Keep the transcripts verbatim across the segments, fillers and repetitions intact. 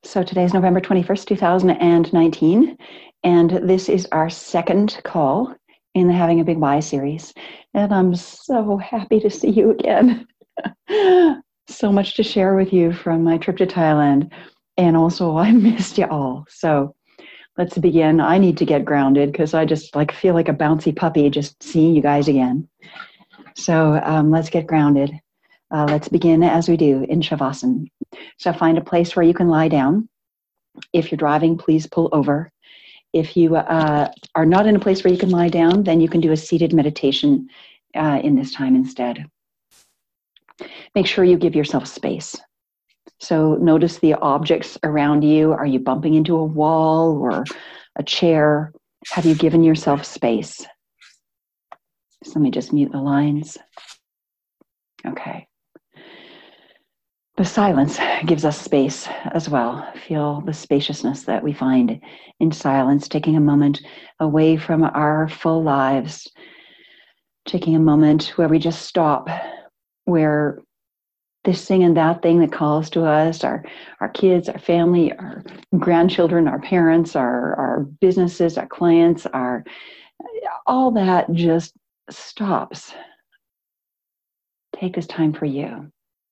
So today's November twenty-first, two thousand nineteen, and this is our second call in the Having a Big Why series. And I'm so happy to see you again. So much to share with you from my trip to Thailand. And also, I missed you all. So let's begin. I need to get grounded because I just like feel like a bouncy puppy just seeing you guys again. So um, let's get grounded. Uh, let's begin as we do in Shavasana. So find a place where you can lie down. If you're driving, please pull over. If you uh, are not in a place where you can lie down, then you can do a seated meditation uh, in this time instead. Make sure you give yourself space. So notice the objects around you. Are you bumping into a wall or a chair? Have you given yourself space? So let me just mute the lines. Okay. The silence gives us space as well. Feel the spaciousness that we find in silence, taking a moment away from our full lives, taking a moment where we just stop, where this thing and that thing that calls to us, our, our kids, our family, our grandchildren, our parents, our, our businesses, our clients, our, all that just stops. Take this time for you.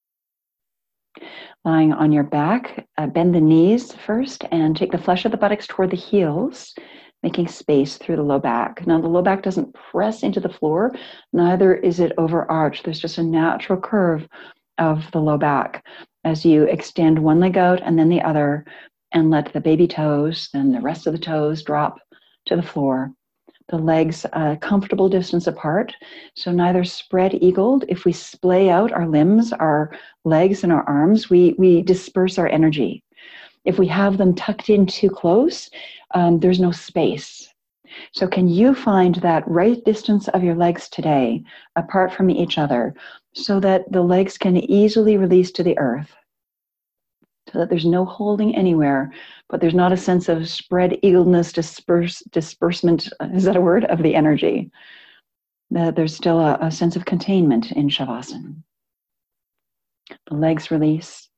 Lying on your back, uh, bend the knees first and take the flesh of the buttocks toward the heels, making space through the low back. Now the low back doesn't press into the floor, neither is it overarched. There's just a natural curve of the low back as you extend one leg out and then the other and let the baby toes and the rest of the toes drop to the floor. The legs a comfortable distance apart, so neither spread-eagled. If we splay out our limbs, our legs and our arms, we, we disperse our energy. If we have them tucked in too close, um, there's no space. So can you find that right distance of your legs today, apart from each other, so that the legs can easily release to the earth? So that there's no holding anywhere, but there's not a sense of spread-eagledness, disperse, disbursement, is that a word, of the energy. That there's still a, a sense of containment in Shavasana. The legs release.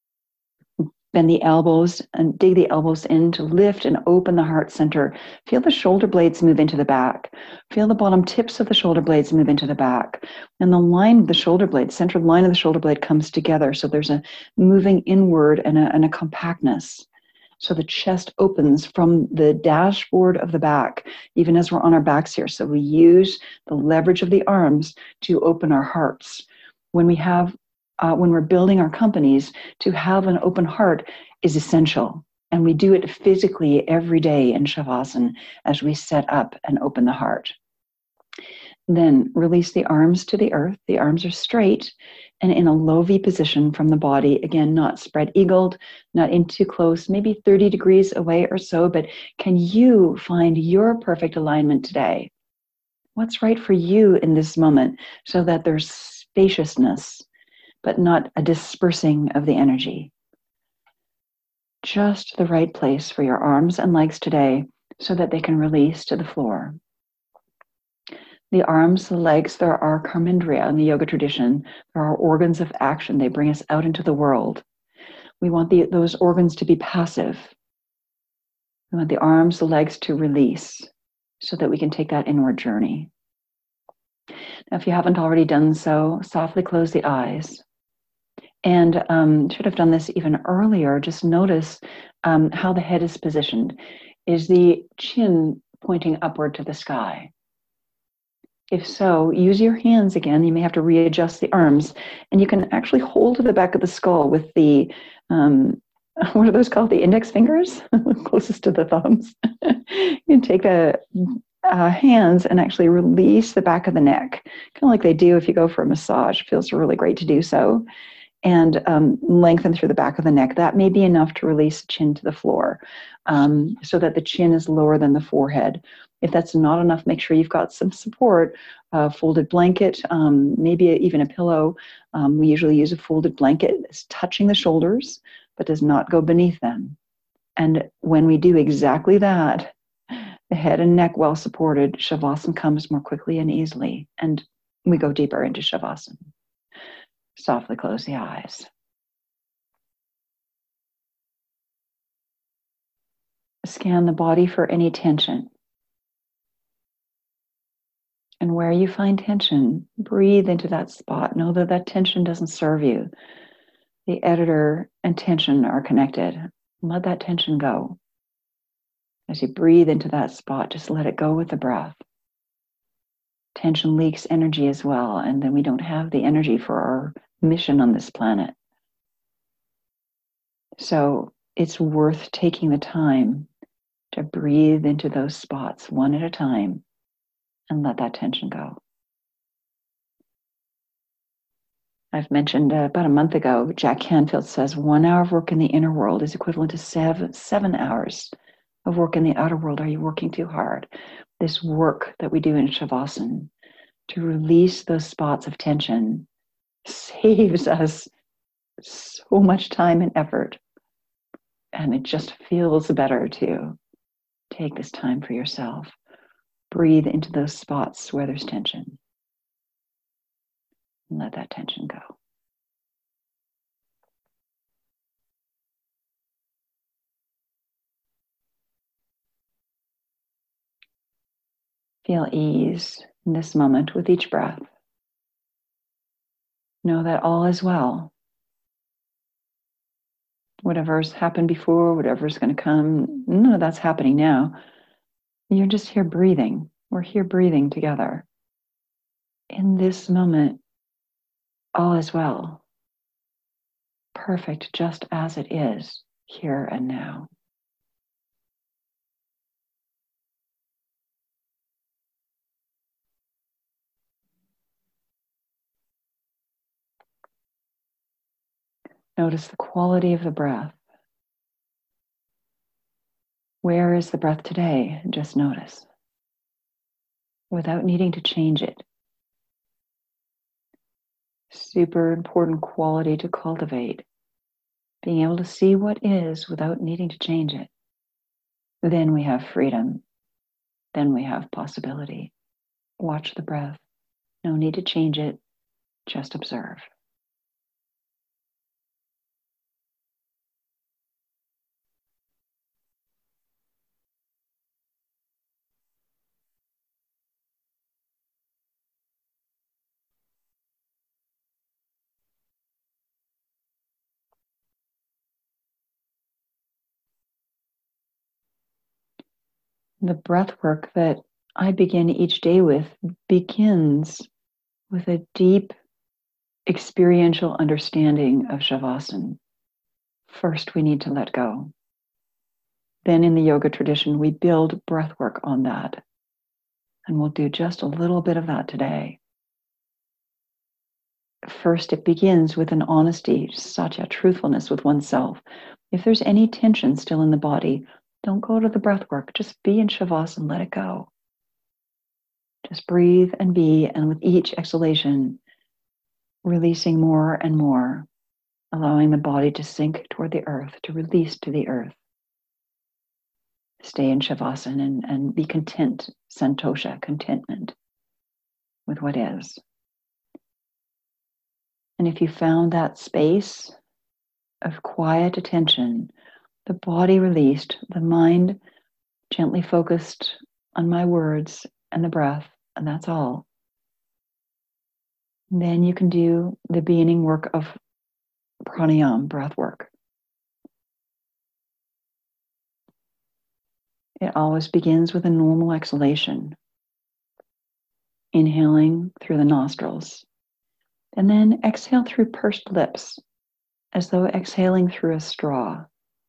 Bend the elbows and dig the elbows in to lift and open the heart center. Feel the shoulder blades move into the back. Feel the bottom tips of the shoulder blades move into the back. And the line of the shoulder blade, centered line of the shoulder blade comes together. So there's a moving inward and a, and a compactness. So the chest opens from the dashboard of the back, even as we're on our backs here. So we use the leverage of the arms to open our hearts. When we have Uh, when we're building our companies, to have an open heart is essential. And we do it physically every day in Shavasana as we set up and open the heart. Then release the arms to the earth. The arms are straight and in a low V position from the body. Again, not spread-eagled, not in too close, maybe thirty degrees away or so. But can you find your perfect alignment today? What's right for you in this moment so that there's spaciousness, but not a dispersing of the energy. Just the right place for your arms and legs today so that they can release to the floor. The arms, the legs, there are karmendriya in the yoga tradition. There are organs of action. They bring us out into the world. We want the, those organs to be passive. We want the arms, the legs to release so that we can take that inward journey. Now, if you haven't already done so, softly close the eyes. And um, should have done this even earlier. Just notice um, how the head is positioned. Is the chin pointing upward to the sky? If so, use your hands again. You may have to readjust the arms. And you can actually hold to the back of the skull with the, um, what are those called? The index fingers? Closest to the thumbs. You can take the uh, hands and actually release the back of the neck. Kind of like they do if you go for a massage. It feels really great to do so. And um, lengthen through the back of the neck. That may be enough to release the chin to the floor um, so that the chin is lower than the forehead. If that's not enough, make sure you've got some support, a folded blanket, um, maybe even a pillow. Um, we usually use a folded blanket. It's touching the shoulders, but does not go beneath them. And when we do exactly that, the head and neck well supported, Shavasana comes more quickly and easily. And we go deeper into Shavasana. Softly close the eyes. Scan the body for any tension. And where you find tension, breathe into that spot. Know that that tension doesn't serve you. The editor and tension are connected. Let that tension go. As you breathe into that spot, just let it go with the breath. Tension leaks energy as well, and then we don't have the energy for our mission on this planet. So it's worth taking the time to breathe into those spots one at a time and let that tension go. I've mentioned uh, about a month ago, Jack Canfield says one hour of work in the inner world is equivalent to seven, seven hours of work in the outer world. Are you working too hard? This work that we do in Shavasana to release those spots of tension saves us so much time and effort. And it just feels better to take this time for yourself. Breathe into those spots where there's tension. And let that tension go. Feel ease in this moment with each breath. Know that all is well. Whatever's happened before, whatever's going to come, none of that's happening now. You're just here breathing. We're here breathing together. In this moment, all is well. Perfect just as it is, here and now. Notice the quality of the breath. Where is the breath today? Just notice. Without needing to change it. Super important quality to cultivate. Being able to see what is without needing to change it. Then we have freedom. Then we have possibility. Watch the breath. No need to change it. Just observe. The breath work that I begin each day with begins with a deep experiential understanding of Shavasana. First, we need to let go. Then in the yoga tradition, we build breath work on that. And we'll do just a little bit of that today. First, it begins with an honesty, satya, truthfulness with oneself. If there's any tension still in the body, don't go to the breath work. Just be in Shavasana, let it go. Just breathe and be, and with each exhalation, releasing more and more, allowing the body to sink toward the earth, to release to the earth. Stay in Shavasana and, and be content, santosha, contentment with what is. And if you found that space of quiet attention, the body released, the mind gently focused on my words and the breath, and that's all. And then you can do the beginning work of pranayama, breath work. It always begins with a normal exhalation. Inhaling through the nostrils. And then exhale through pursed lips, as though exhaling through a straw.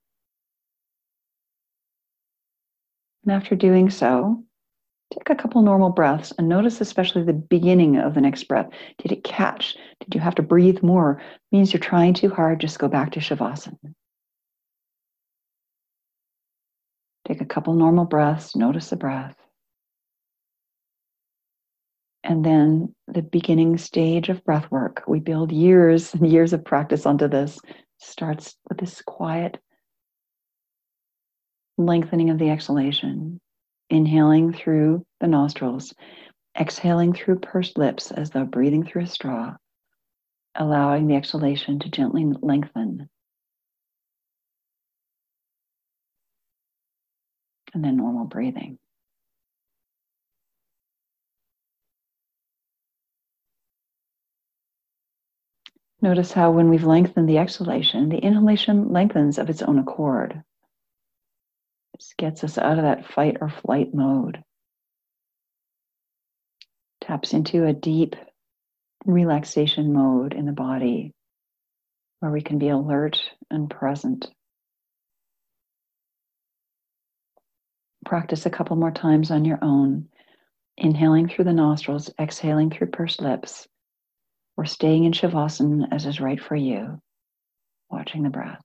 And after doing so, take a couple normal breaths and notice especially the beginning of the next breath. Did it catch? Did you have to breathe more? It means you're trying too hard. Just go back to Shavasana. Take a couple normal breaths. Notice the breath. And then the beginning stage of breath work. We build years and years of practice onto this. Starts with this quiet lengthening of the exhalation. Inhaling through the nostrils. Exhaling through pursed lips as though breathing through a straw. Allowing the exhalation to gently lengthen. And then normal breathing. Notice how when we've lengthened the exhalation, the inhalation lengthens of its own accord. This gets us out of that fight or flight mode. Taps into a deep relaxation mode in the body where we can be alert and present. Practice a couple more times on your own, inhaling through the nostrils, exhaling through pursed lips, or staying in Shavasana as is right for you, watching the breath.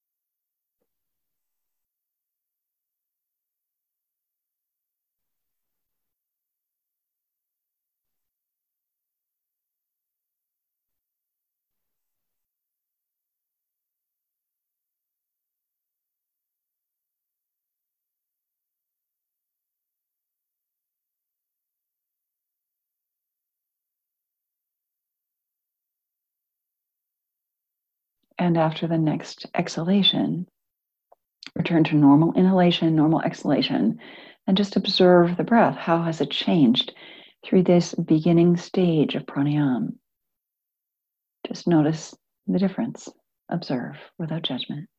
And after the next exhalation, return to normal inhalation, normal exhalation, and just observe the breath. How has it changed through this beginning stage of pranayama? Just notice the difference. Observe without judgment.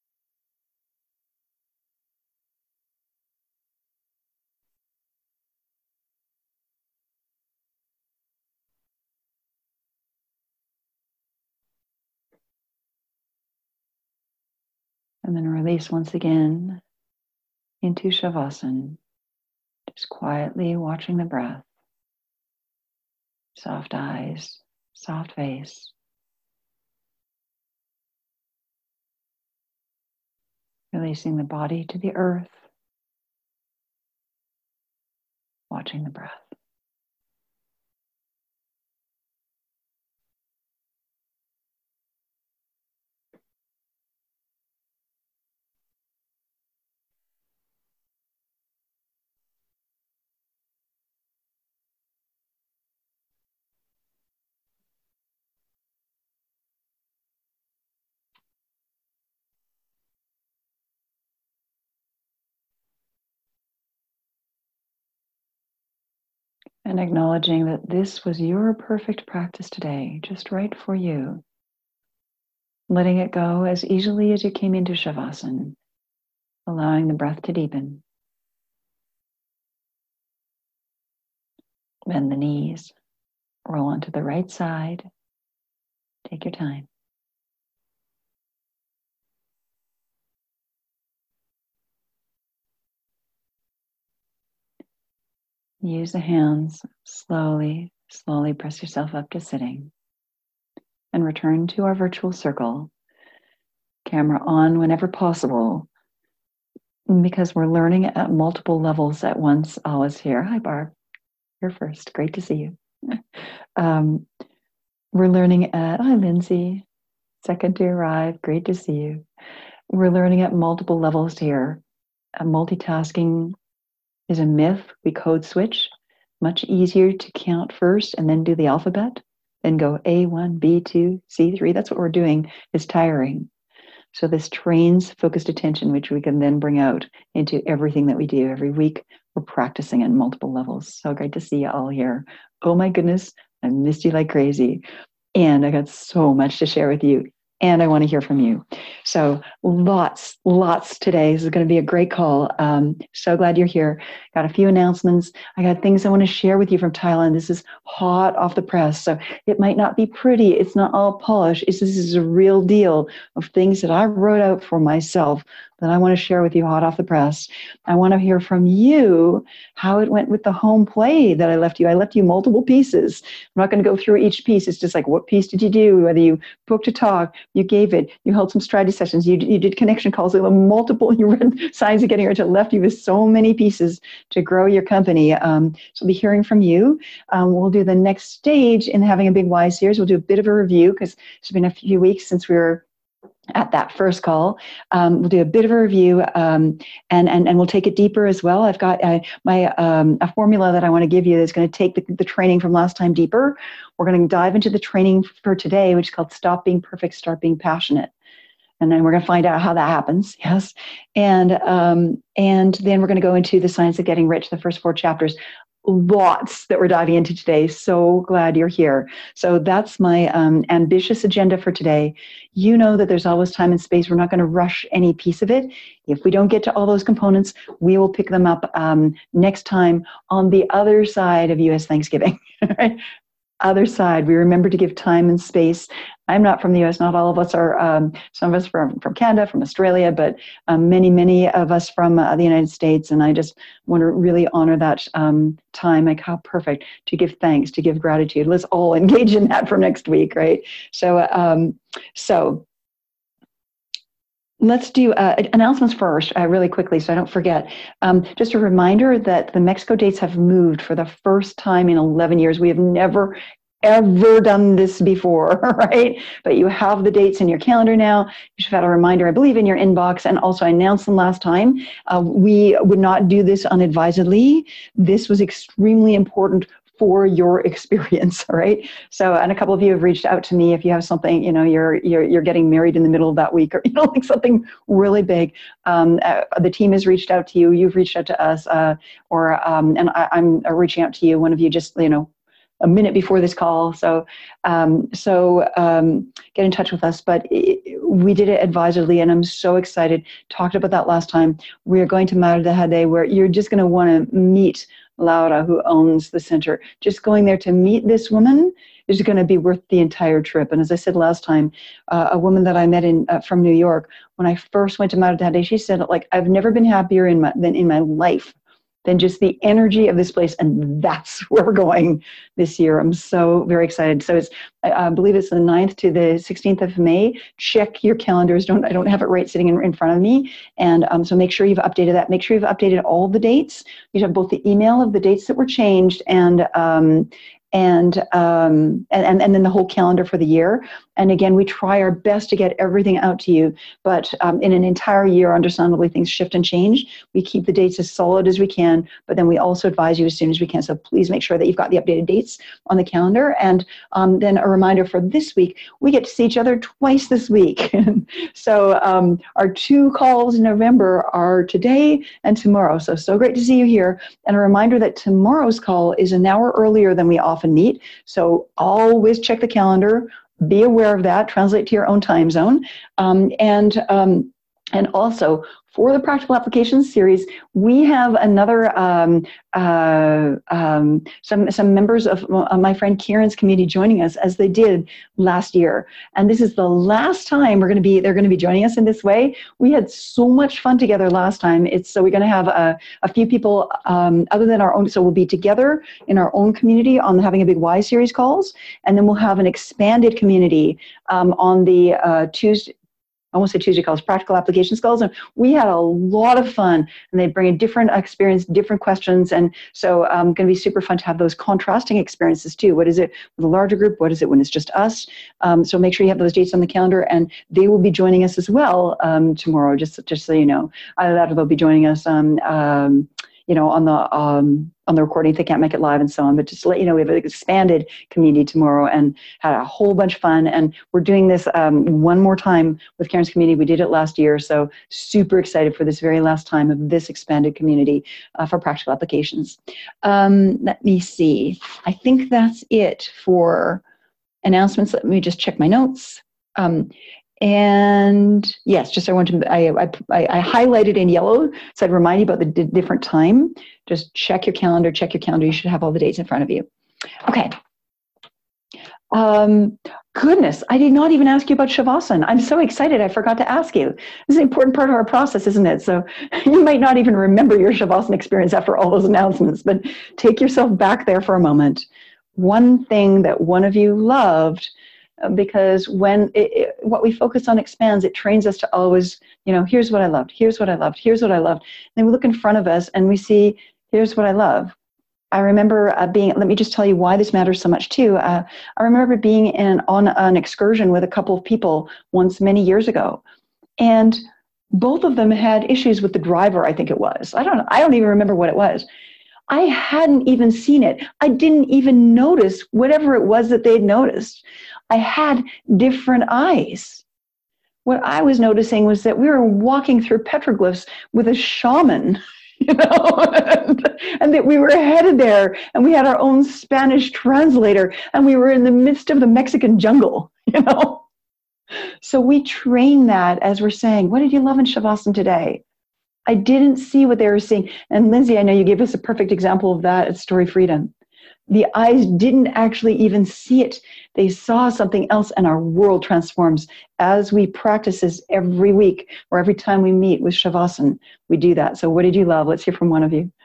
And then release once again into Shavasana, just quietly watching the breath. Soft eyes, soft face. Releasing the body to the earth, watching the breath. And acknowledging that this was your perfect practice today, just right for you. Letting it go as easily as you came into Shavasana, allowing the breath to deepen. Bend the knees, roll onto the right side. Take your time. Use the hands, slowly, slowly press yourself up to sitting. And return to our virtual circle. Camera on whenever possible. Because we're learning at multiple levels at once, always here. Hi, Barb. You're first. Great to see you. um, we're learning at, hi, Lindsay. Second to arrive. Great to see you. We're learning at multiple levels here. Uh, multitasking is a myth. We code switch. Much easier to count first and then do the alphabet. Then go A one, B two, C three. That's what we're doing. Is tiring. So this trains focused attention, which we can then bring out into everything that we do every week. We're practicing at multiple levels. So great to see you all here. Oh my goodness, I missed you like crazy. And I got so much to share with you. And I want to hear from you. So lots, lots today. This is going to be a great call. Um, so glad you're here. Got a few announcements. I got things I want to share with you from Thailand. This is hot off the press. So it might not be pretty. It's not all polished. It's, this is a real deal of things that I wrote out for myself that I want to share with you hot off the press. I want to hear from you how it went with the home play that I left you. I left you multiple pieces. I'm not going to go through each piece. It's just like, what piece did you do? Whether you booked a talk, you gave it, you held some strategy sessions, you, you did connection calls, there were multiple, you read Signs of Getting Rich. I left you with so many pieces to grow your company. Um, so I'll be hearing from you. Um, we'll do the next stage in having a Big Y series. We'll do a bit of a review because it's been a few weeks since we were at that first call. Um, we'll do a bit of a review um, and, and, and we'll take it deeper as well. I've got uh, my um, a formula that I want to give you that's going to take the, the training from last time deeper. We're going to dive into the training for today, which is called Stop Being Perfect, Start Being Passionate. And then we're going to find out how that happens. Yes. And, um, and then we're going to go into the Science of Getting Rich, the first four chapters. Lots that we're diving into today. So glad you're here. So that's my um, ambitious agenda for today. You know that there's always time and space. We're not going to rush any piece of it. If we don't get to all those components, we will pick them up um, next time on the other side of U S Thanksgiving. Right? Other side, we remember to give time and space. I'm not from the U S, not all of us are, um, some of us from, from Canada, from Australia, but um, many, many of us from uh, the United States. And I just want to really honor that um, time, like how perfect, to give thanks, to give gratitude. Let's all engage in that for next week, right? So, um, so let's do uh, announcements first, uh, really quickly, so I don't forget. Um, just a reminder that the Mexico dates have moved for the first time in eleven years. We have never, ever done this before, right? But you have the dates in your calendar now. You should have had a reminder, I believe, in your inbox, and also I announced them last time. Uh, we would not do this unadvisedly. This was extremely important for your experience, all right? So, and a couple of you have reached out to me. If you have something, you know, you're you're you're getting married in the middle of that week, or you know, like something really big. Um, uh, the team has reached out to you. You've reached out to us, uh, or um, and I, I'm reaching out to you. One of you just, you know, a minute before this call. So, um, so um, get in touch with us. But it, we did it advisedly, and I'm so excited. Talked about that last time. We are going to Mar de Jade, where you're just going to want to meet Laura, who owns the center. Just going there to meet this woman is going to be worth the entire trip. And as I said last time, uh, a woman that I met in uh, from New York, when I first went to Mar de Jade, she said, like, I've never been happier in my, than in my life than just the energy of this place. And that's where we're going this year. I'm so very excited. So it's, I, I believe it's the ninth to the sixteenth of May. Check your calendars. Don't, I don't have it right sitting in, in front of me. And um, so make sure you've updated that. Make sure you've updated all the dates. You have both the email of the dates that were changed and, um, and, um, and, and then the whole calendar for the year. And again, we try our best to get everything out to you, but um, in an entire year, understandably, things shift and change. We keep the dates as solid as we can, but then we also advise you as soon as we can. So please make sure that you've got the updated dates on the calendar. And um, then a reminder for this week, we get to see each other twice this week. So um, our two calls in November are today and tomorrow. So, so great to see you here. And a reminder that tomorrow's call is an hour earlier than we often meet. So always check the calendar. Be aware of that, translate to your own time zone. Um, and, um, and also, for the Practical Applications series, we have another, um, uh, um, some, some members of my friend Kieran's community joining us, as they did last year. And this is the last time we're going to be, they're going to be joining us in this way. We had so much fun together last time. It's, so we're going to have a, a few people um, other than our own, so we'll be together in our own community on the Having a Big Why series calls, and then we'll have an expanded community um, on the uh, Tuesday, I won't say Tuesday calls, Practical Applications calls, and we had a lot of fun, and they bring a different experience, different questions, and so um, going to be super fun to have those contrasting experiences too. What is it with a larger group? What is it when it's just us? Um, so make sure you have those dates on the calendar, and they will be joining us as well um, tomorrow, just, just so you know. Either that or they'll be joining us um, um, you know, on the um, on the recording if they can't make it live and so on. But just to let you know, we have an expanded community tomorrow and had a whole bunch of fun. And we're doing this um, one more time with Karen's community. We did it last year, so super excited for this very last time of this expanded community uh, for Practical Applications. Um, let me see. I think that's it for announcements. Let me just check my notes. Um, And yes, just I want to, I, I, I highlighted in yellow, so I'd remind you about the d different time. Just check your calendar, check your calendar. You should have all the dates in front of you. Okay. Um, goodness, I did not even ask you about Shavasana. I'm so excited, I forgot to ask you. This is an important part of our process, isn't it? So you might not even remember your Shavasana experience after all those announcements, but take yourself back there for a moment. One thing that one of you loved, because when it, it, what we focus on expands, it trains us to always, you know, here's what I loved, here's what I loved, here's what I loved. And then we look in front of us and we see, here's what I love. I remember uh, being, let me just tell you why this matters so much too. Uh, I remember being in, on an excursion with a couple of people once many years ago. And both of them had issues with the driver, I think it was. I don't know, I don't even remember what it was. I hadn't even seen it. I didn't even notice whatever it was that they'd noticed. I had different eyes. what I was noticing was that we were walking through petroglyphs with a shaman, you know, and, and that we were headed there, and we had our own Spanish translator, and we were in the midst of the Mexican jungle, you know. So we train that as we're saying, what did you love in Shavasana today? I didn't see what they were seeing. And Lindsay, I know you gave us a perfect example of that at Story Freedom. The eyes didn't actually even see it. They saw something else, and our world transforms. As we practice this every week or every time we meet with Shavasana, we do that. So what did you love? Let's hear from one of you.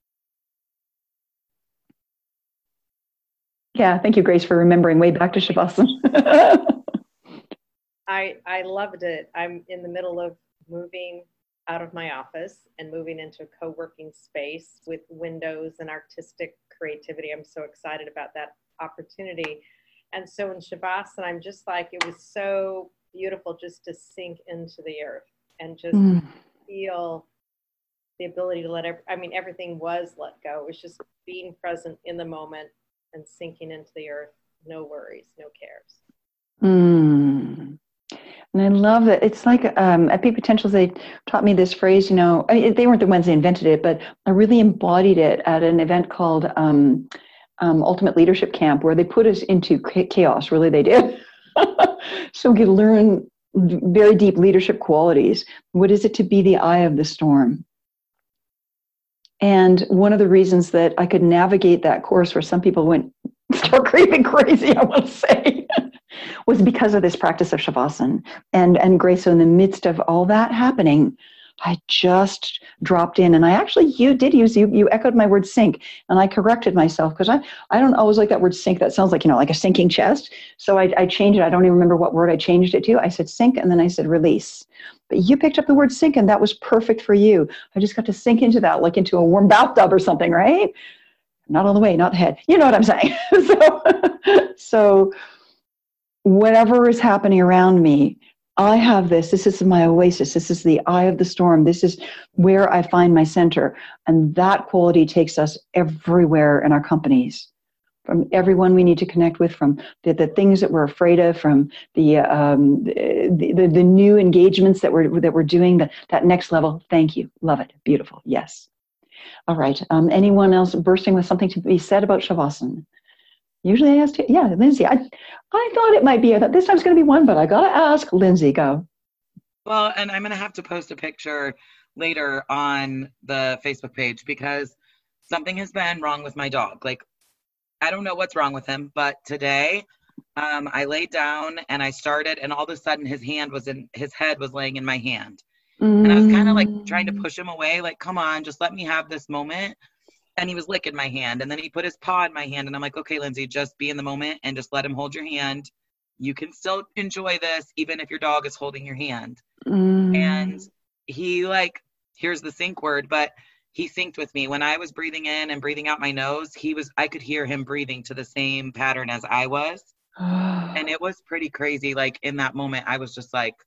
Yeah, thank you, Grace, for remembering way back to Shavasana. I, I loved it. I'm in the middle of moving out of my office and moving into a co-working space with windows and artistic creativity. I'm so excited about that opportunity. And so in Shavasana, I'm just like, it was so beautiful just to sink into the earth and just mm. feel the ability to let, every, I mean, everything was let go. It was just being present in the moment and sinking into the earth. No worries, no cares. Mm. And I love that. It's like um, at Peak Potentials, they taught me this phrase, you know, I, they weren't the ones that invented it, but I really embodied it at an event called um, um, Ultimate Leadership Camp, where they put us into chaos, really they did. So we could learn very deep leadership qualities. What is it to be the eye of the storm? And one of the reasons that I could navigate that course where some people went start creeping crazy, I want to say, was because of this practice of Shavasana. And, and Grace, so in the midst of all that happening, I just dropped in, and I actually, you did use, you, you echoed my word sink, and I corrected myself because I, I don't always like that word sink. That sounds like, you know, like a sinking chest. So I, I changed it. I don't even remember what word I changed it to. I said sink, and then I said release. But you picked up the word sink, and that was perfect for you. I just got to sink into that, like into a warm bathtub or something, right? Not all the way, not the head. You know what I'm saying? so, so whatever is happening around me, I have this. This is my oasis. This is the eye of the storm. This is where I find my center. And that quality takes us everywhere in our companies, from everyone we need to connect with, from the, the things that we're afraid of, from the, um, the, the, the new engagements that we're, that we're doing, the, that next level. Thank you. Love it. Beautiful. Yes. All right. Um, anyone else bursting with something to be said about Shavasana? Usually I ask, you, yeah, Lindsay, I, I thought it might be, I thought this time's going to be one, but I got to ask. Lindsay, go. Well, and I'm going to have to post a picture later on the Facebook page because something has been wrong with my dog. Like, I don't know what's wrong with him, but today um, I laid down and I started, and all of a sudden his hand was in, his head was laying in my hand. Mm. And I was kind of like trying to push him away, like, come on, just let me have this moment. And he was licking my hand, and then he put his paw in my hand, and I'm like, okay, Lindsay, just be in the moment and just let him hold your hand. You can still enjoy this even if your dog is holding your hand. Mm. And he, like, here's the sync word, but he synced with me. When I was breathing in and breathing out my nose, he was, I could hear him breathing to the same pattern as I was. And it was pretty crazy. Like, in that moment, I was just like,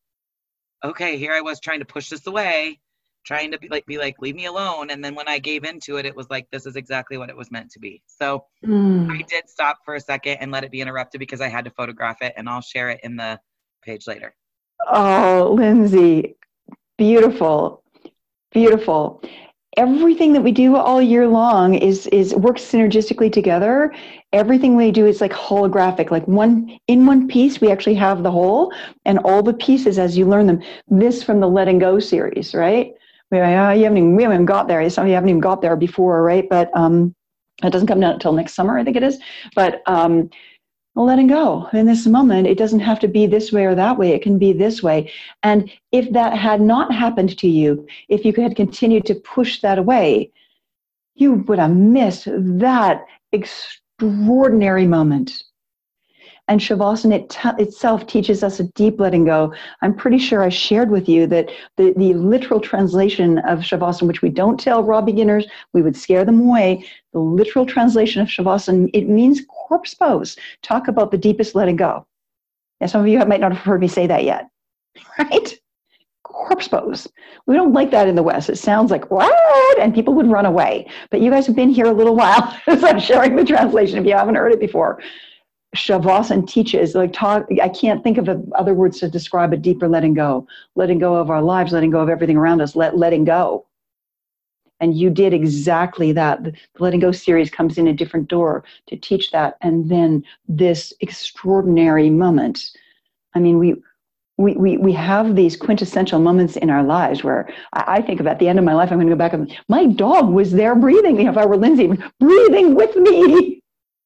okay, here I was trying to push this away, trying to be like, be like, leave me alone. And then when I gave into it, it was like, this is exactly what it was meant to be. So mm. I did stop for a second and let it be interrupted because I had to photograph it, and I'll share it in the page later. Oh, Lindsay, beautiful, beautiful. Everything that we do all year long is, is works synergistically together. Everything we do is like holographic, like one in one piece, we actually have the whole, and all the pieces as you learn them. This from the Letting Go series, right? We, uh, you haven't even, we haven't got there. Some of you haven't even got there before, right? But um, it doesn't come down until next summer, I think it is. But um, letting go in this moment, it doesn't have to be this way or that way. It can be this way. And if that had not happened to you, if you had continued to push that away, you would have missed that extraordinary moment. And Shavasana it t- itself teaches us a deep letting go. I'm pretty sure I shared with you that the, the literal translation of Shavasana, which we don't tell raw beginners, we would scare them away. The literal translation of Shavasana, it means corpse pose. Talk about the deepest letting go. And some of you might not have heard me say that yet, right? Corpse pose. We don't like that in the West. It sounds like, what? And people would run away. But you guys have been here a little while, so I'm sharing the translation if you haven't heard it before. Shavasana teaches, like talk, I can't think of other words to describe a deeper letting go, letting go of our lives, letting go of everything around us, let, letting go. And you did exactly that. The Letting Go series comes in a different door to teach that. And then this extraordinary moment. I mean, we, we, we, we have these quintessential moments in our lives where I, I think about the end of my life, I'm going to go back and my dog was there breathing. If I were Lindsay, breathing with me.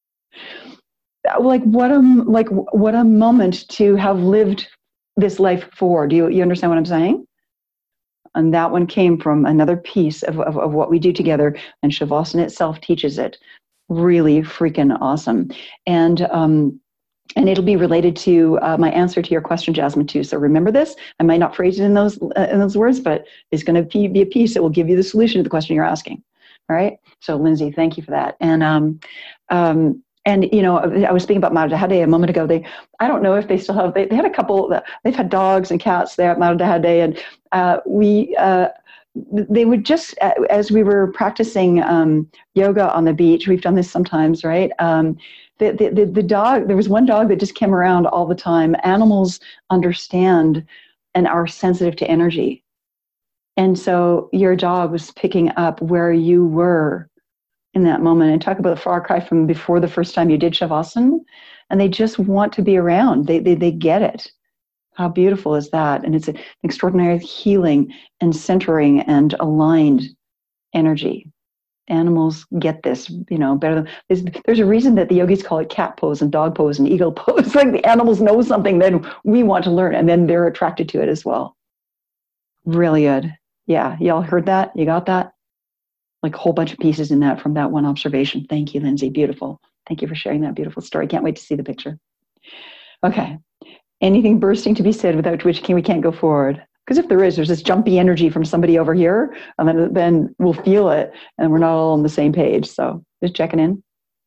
Like what a like what a moment to have lived this life for. Do you you understand what I'm saying? And that one came from another piece of, of, of what we do together, and Shavasana itself teaches it. Really freaking awesome. And um, and it'll be related to uh, my answer to your question, Jasmine, too. So remember this. I might not phrase it in those uh, in those words, but it's going to be a piece that will give you the solution to the question you're asking. All right. So Lindsay, thank you for that. And um, um, And, you know, I was speaking about Madhudahade a moment ago. They, I don't know if they still have, they, they had a couple, they've had dogs and cats there at Madhudahade. And uh, we, uh, they would just, uh, as we were practicing um, yoga on the beach, we've done this sometimes, right? Um, the, the, the, the dog, there was one dog that just came around all the time. Animals understand and are sensitive to energy. And so your dog was picking up where you were in that moment, and talk about the far cry from before the first time you did Shavasana, and they just want to be around. They, they, they get it. How beautiful is that? And it's an extraordinary healing and centering and aligned energy. Animals get this, you know, better than, there's, there's a reason that the yogis call it cat pose and dog pose and eagle pose. Like the animals know something that we want to learn, and then they're attracted to it as well. Really good. Yeah, y'all heard that? You got that? Like a whole bunch of pieces in that from that one observation. Thank you, Lindsay. Beautiful. Thank you for sharing that beautiful story. Can't wait to see the picture. Okay. Anything bursting to be said without which can, we can't go forward? Because if there is, there's this jumpy energy from somebody over here, and then, then we'll feel it, and we're not all on the same page. So just checking in.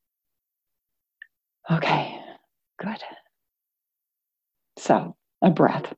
Okay. Good. So a breath.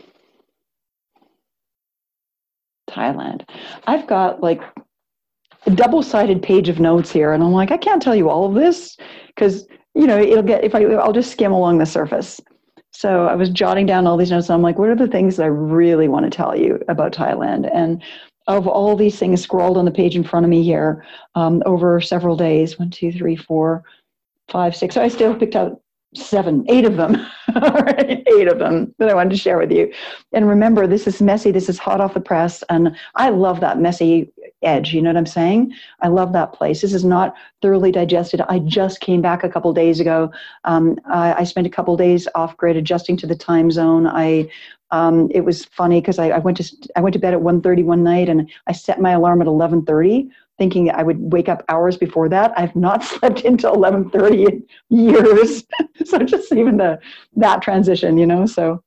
Thailand. I've got like a double-sided page of notes here, and I'm like, I can't tell you all of this because, you know, it'll get, if I, I'll just skim along the surface. So I was jotting down all these notes, and I'm like, what are the things that I really want to tell you about Thailand? And of all these things scrawled on the page in front of me here, um, over several days, one, two, three, four, five, six, so I still picked out seven, eight of them, all right, eight of them that I wanted to share with you. And remember, this is messy, this is hot off the press, and I love that messy edge, you know what I'm saying? I love that place. This is not thoroughly digested. I just came back a couple days ago. Um, I, I spent a couple days off grid adjusting to the time zone. I um, it was funny because I, I went to I went to bed at one thirty one night, and I set my alarm at eleven thirty, thinking I would wake up hours before that. I've not slept until eleven thirty in years. So just even the that transition, you know, so.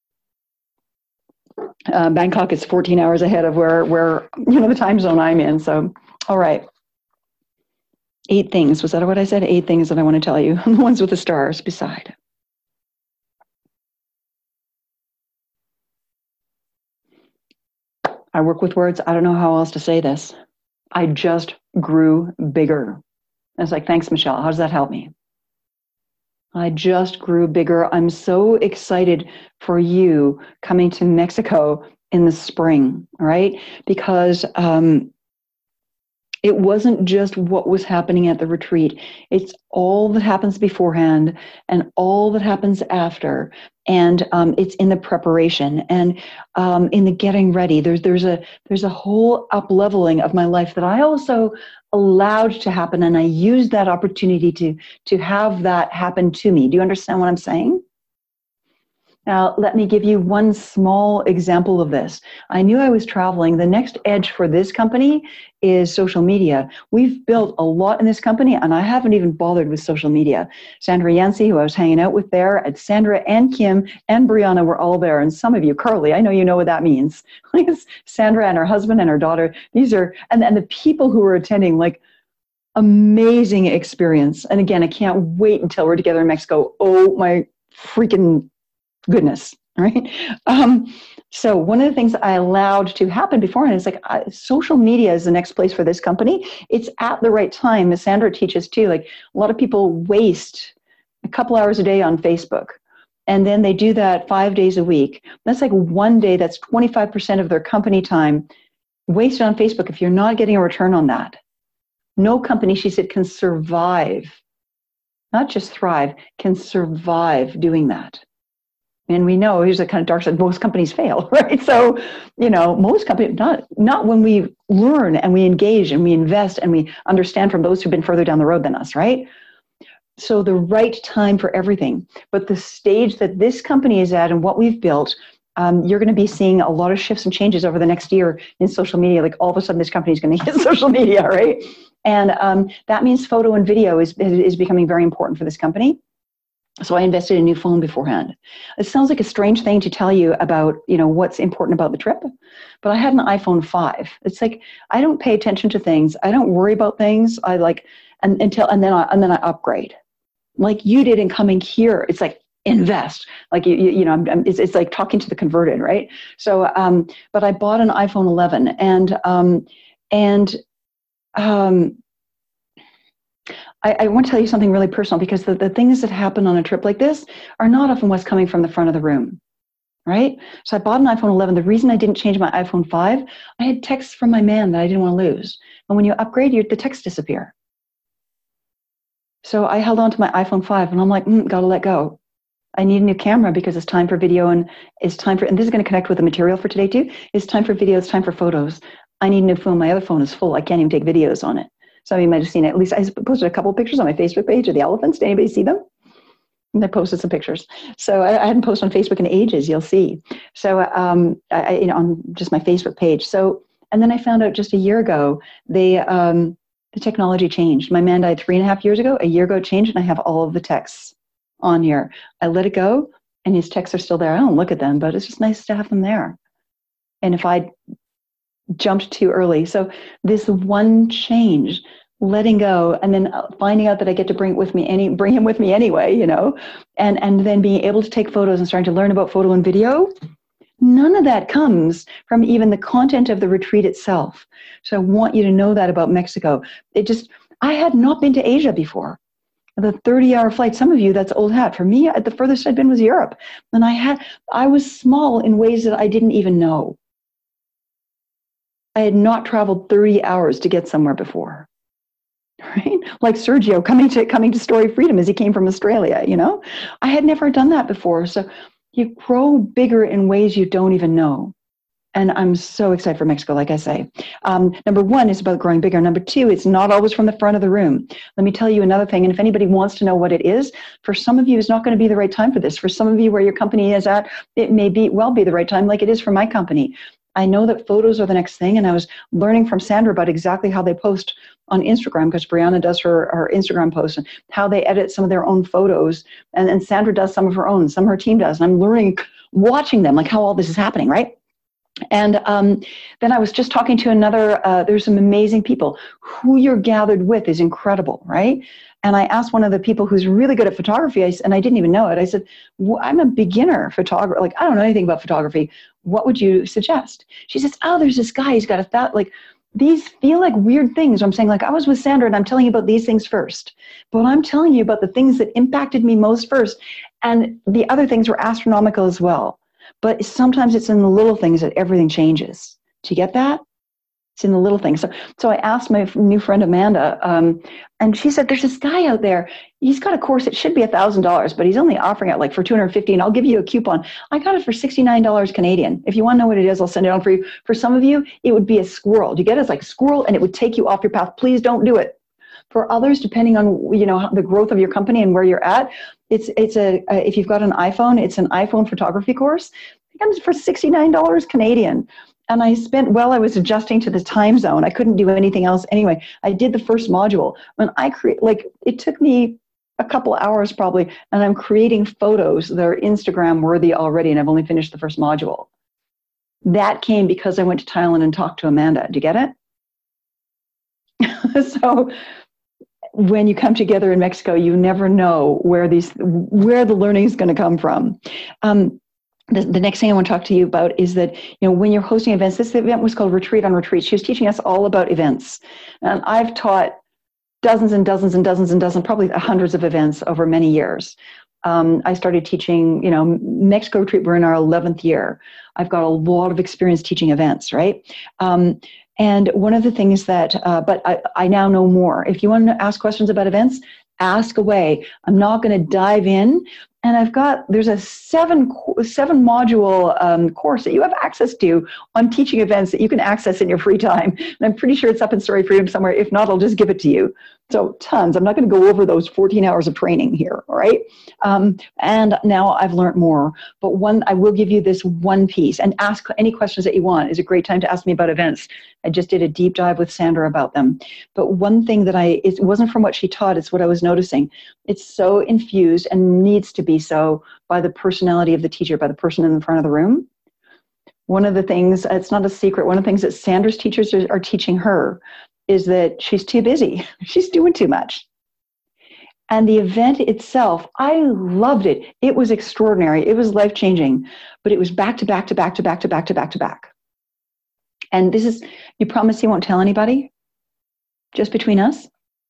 Uh, Bangkok is fourteen hours ahead of where, where, you know, the time zone I'm in. So, all right. Eight things. Was that what I said? Eight things that I want to tell you. The ones with the stars beside. I work with words. I don't know how else to say this. I just grew bigger. I was like, thanks, Michelle. How does that help me? I just grew bigger. I'm so excited for you coming to Mexico in the spring, right? Because um, it wasn't just what was happening at the retreat. It's all that happens beforehand and all that happens after. And um, it's in the preparation and um, in the getting ready. There's there's a there's a whole up-leveling of my life that I also allowed to happen, and I used that opportunity to to have that happen to me. Do you understand what I'm saying? Now, let me give you one small example of this. I knew I was traveling. The next edge for this company is social media. We've built a lot in this company, and I haven't even bothered with social media. Sandra Yancey, who I was hanging out with there, and Sandra and Kim and Brianna were all there. And some of you, Carly, I know you know what that means. Sandra and her husband and her daughter, these are, and, and the people who were attending, like, amazing experience. And again, I can't wait until we're together in Mexico. Oh my freaking goodness, right? Um, so one of the things that I allowed to happen beforehand is like uh, social media is the next place for this company. It's at the right time, as Sandra teaches too. Like a lot of people waste a couple hours a day on Facebook. And then they do that five days a week. That's like one day, that's twenty-five percent of their company time wasted on Facebook if you're not getting a return on that. No company, she said, can survive, not just thrive, can survive doing that. And we know, here's the kind of dark side, most companies fail, right? So, you know, most companies, not, not when we learn and we engage and we invest and we understand from those who've been further down the road than us, right? So the right time for everything. But the stage that this company is at and what we've built, um, you're going to be seeing a lot of shifts and changes over the next year in social media. Like all of a sudden this company is going to hit social media, right? And um, that means photo and video is, is becoming very important for this company. So I invested in a new phone beforehand. It sounds like a strange thing to tell you about, you know, what's important about the trip, but I had an iPhone five. It's like, I don't pay attention to things. I don't worry about things. I like, and until, and then I, and then I upgrade. Like you did in coming here. It's like invest, like, you, you, you know, I'm, I'm, it's, it's like talking to the converted, right? So, um, but I bought an iPhone eleven and, um, and, um, I, I want to tell you something really personal because the, the things that happen on a trip like this are not often what's coming from the front of the room, right? So I bought an iPhone eleven. The reason I didn't change my iPhone five, I had texts from my man that I didn't want to lose. And when you upgrade, you, the texts disappear. So I held on to my iPhone five and I'm like, mm, gotta let go. I need a new camera because it's time for video and it's time for, and this is going to connect with the material for today too. It's time for video, it's time for photos. I need a new phone. My other phone is full. I can't even take videos on it. Some of you might have seen it. At least I posted a couple of pictures on my Facebook page of the elephants. Did anybody see them? And I posted some pictures. So I, I hadn't posted on Facebook in ages, you'll see. So, um, I, you know, on just my Facebook page. So, and then I found out just a year ago, they, um, the technology changed. My man died three and a half years ago. A year ago it changed, and I have all of the texts on here. I let it go, and his texts are still there. I don't look at them, but it's just nice to have them there. And if I jumped too early, so this one change, letting go, and then finding out that I get to bring it with me, any bring him with me anyway, you know, and and then being able to take photos and starting to learn about photo and video. None of that comes from even the content of the retreat itself. So I want you to know that about Mexico. It just, I had not been to Asia before. The thirty hour flight, some of you, that's old hat. For me, the furthest I'd been was Europe. And I had, I was small in ways that I didn't even know. I had not traveled thirty hours to get somewhere before. Right? Like Sergio coming to, coming to Story Freedom as he came from Australia, you know? I had never done that before. So you grow bigger in ways you don't even know. And I'm so excited for Mexico, like I say. Um, number one is about growing bigger. Number two, it's not always from the front of the room. Let me tell you another thing. And if anybody wants to know what it is, for some of you, it's not going to be the right time for this. For some of you, where your company is at, it may be well be the right time, like it is for my company. I know that photos are the next thing. And I was learning from Sandra about exactly how they post on Instagram, because Brianna does her, her Instagram posts, and how they edit some of their own photos. And, and Sandra does some of her own, some of her team does. And I'm learning, watching them, like how all this is happening, right? And um, then I was just talking to another, uh, there's some amazing people. Who you're gathered with is incredible, right? And I asked one of the people who's really good at photography, I, and I didn't even know it. I said, well, I'm a beginner photographer. Like, I don't know anything about photography. What would you suggest? She says, oh, there's this guy, he's got a thought, like, these feel like weird things. I'm saying, like, I was with Sandra and I'm telling you about these things first, but I'm telling you about the things that impacted me most first. And the other things were astronomical as well. But sometimes it's in the little things that everything changes. Do you get that? It's in the little things. So, so I asked my new friend Amanda, um, and she said, there's this guy out there. He's got a course. It should be a thousand dollars, but he's only offering it like for two hundred fifty. And I'll give you a coupon. I got it for sixty-nine dollars Canadian. If you want to know what it is, I'll send it on for you. For some of you, it would be a squirrel. Do you get it? It's like squirrel, and it would take you off your path. Please don't do it. For others, depending on, you know, the growth of your company and where you're at, it's it's a, a if you've got an iPhone, it's an iPhone photography course. It comes for sixty-nine dollars Canadian. And I spent, well, I was adjusting to the time zone. I couldn't do anything else. Anyway, I did the first module. When I create, like, it took me a couple hours probably, and I'm creating photos that are Instagram worthy already, and I've only finished the first module. That came because I went to Thailand and talked to Amanda. Do you get it? So when you come together in Mexico, you never know where these, where the learning is going to come from. Um, The, the next thing I want to talk to you about is that, you know, when you're hosting events, this event was called Retreat on Retreat. She was teaching us all about events. And I've taught dozens and dozens and dozens and dozens, probably hundreds of events over many years. Um, I started teaching, you know, Mexico retreat, we're in our eleventh year. I've got a lot of experience teaching events, right? Um, and one of the things that, uh, but I, I now know more. If you want to ask questions about events, ask away. I'm not going to dive in. And I've got, there's a seven, seven module um, course that you have access to on teaching events that you can access in your free time. And I'm pretty sure it's up in Story Freedom somewhere. If not, I'll just give it to you. So tons. I'm not going to go over those fourteen hours of training here, all right? Um, and now I've learned more. But one, I will give you this one piece, and ask any questions that you want. It's a great time to ask me about events. I just did a deep dive with Sandra about them. But one thing that I, it wasn't from what she taught, it's what I was noticing. It's so infused and needs to be so by the personality of the teacher, by the person in the front of the room. One of the things, it's not a secret, one of the things that Sandra's teachers are, are teaching her is that she's too busy. She's doing too much. And the event itself, I loved it. It was extraordinary. It was life-changing. But it was back to back to back to back to back to back to back. And this is, you promise you won't tell anybody? Just between us?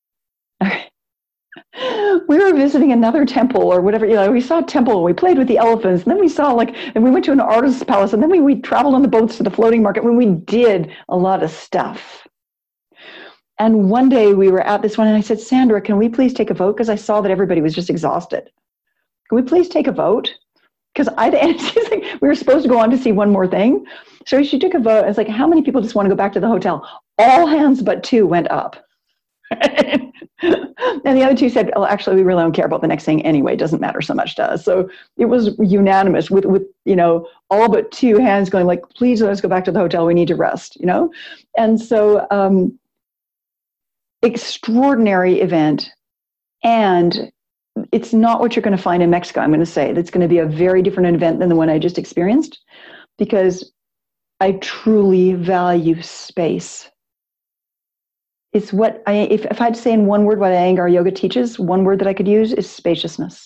We were visiting another temple or whatever, you know, we saw a temple, we played with the elephants, and then we saw like, and we went to an artist's palace, and then we, we traveled on the boats to the floating market when we did a lot of stuff. And one day we were at this one, and I said, Sandra, can we please take a vote? Because I saw that everybody was just exhausted. Can we please take a vote? Because I, and she's like, we were supposed to go on to see one more thing. So she took a vote. It's like, how many people just want to go back to the hotel? All hands but two went up. And the other two said, oh, actually, we really don't care about the next thing anyway. It doesn't matter so much to us. So it was unanimous with, with, you know, all but two hands going like, please let us go back to the hotel. We need to rest, you know? And so um, extraordinary event. And it's not what you're going to find in Mexico. I'm going to say it's going to be a very different event than the one I just experienced, because I truly value space. It's what I, if, if I had to say in one word what Iyengar yoga teaches, one word that I could use is spaciousness.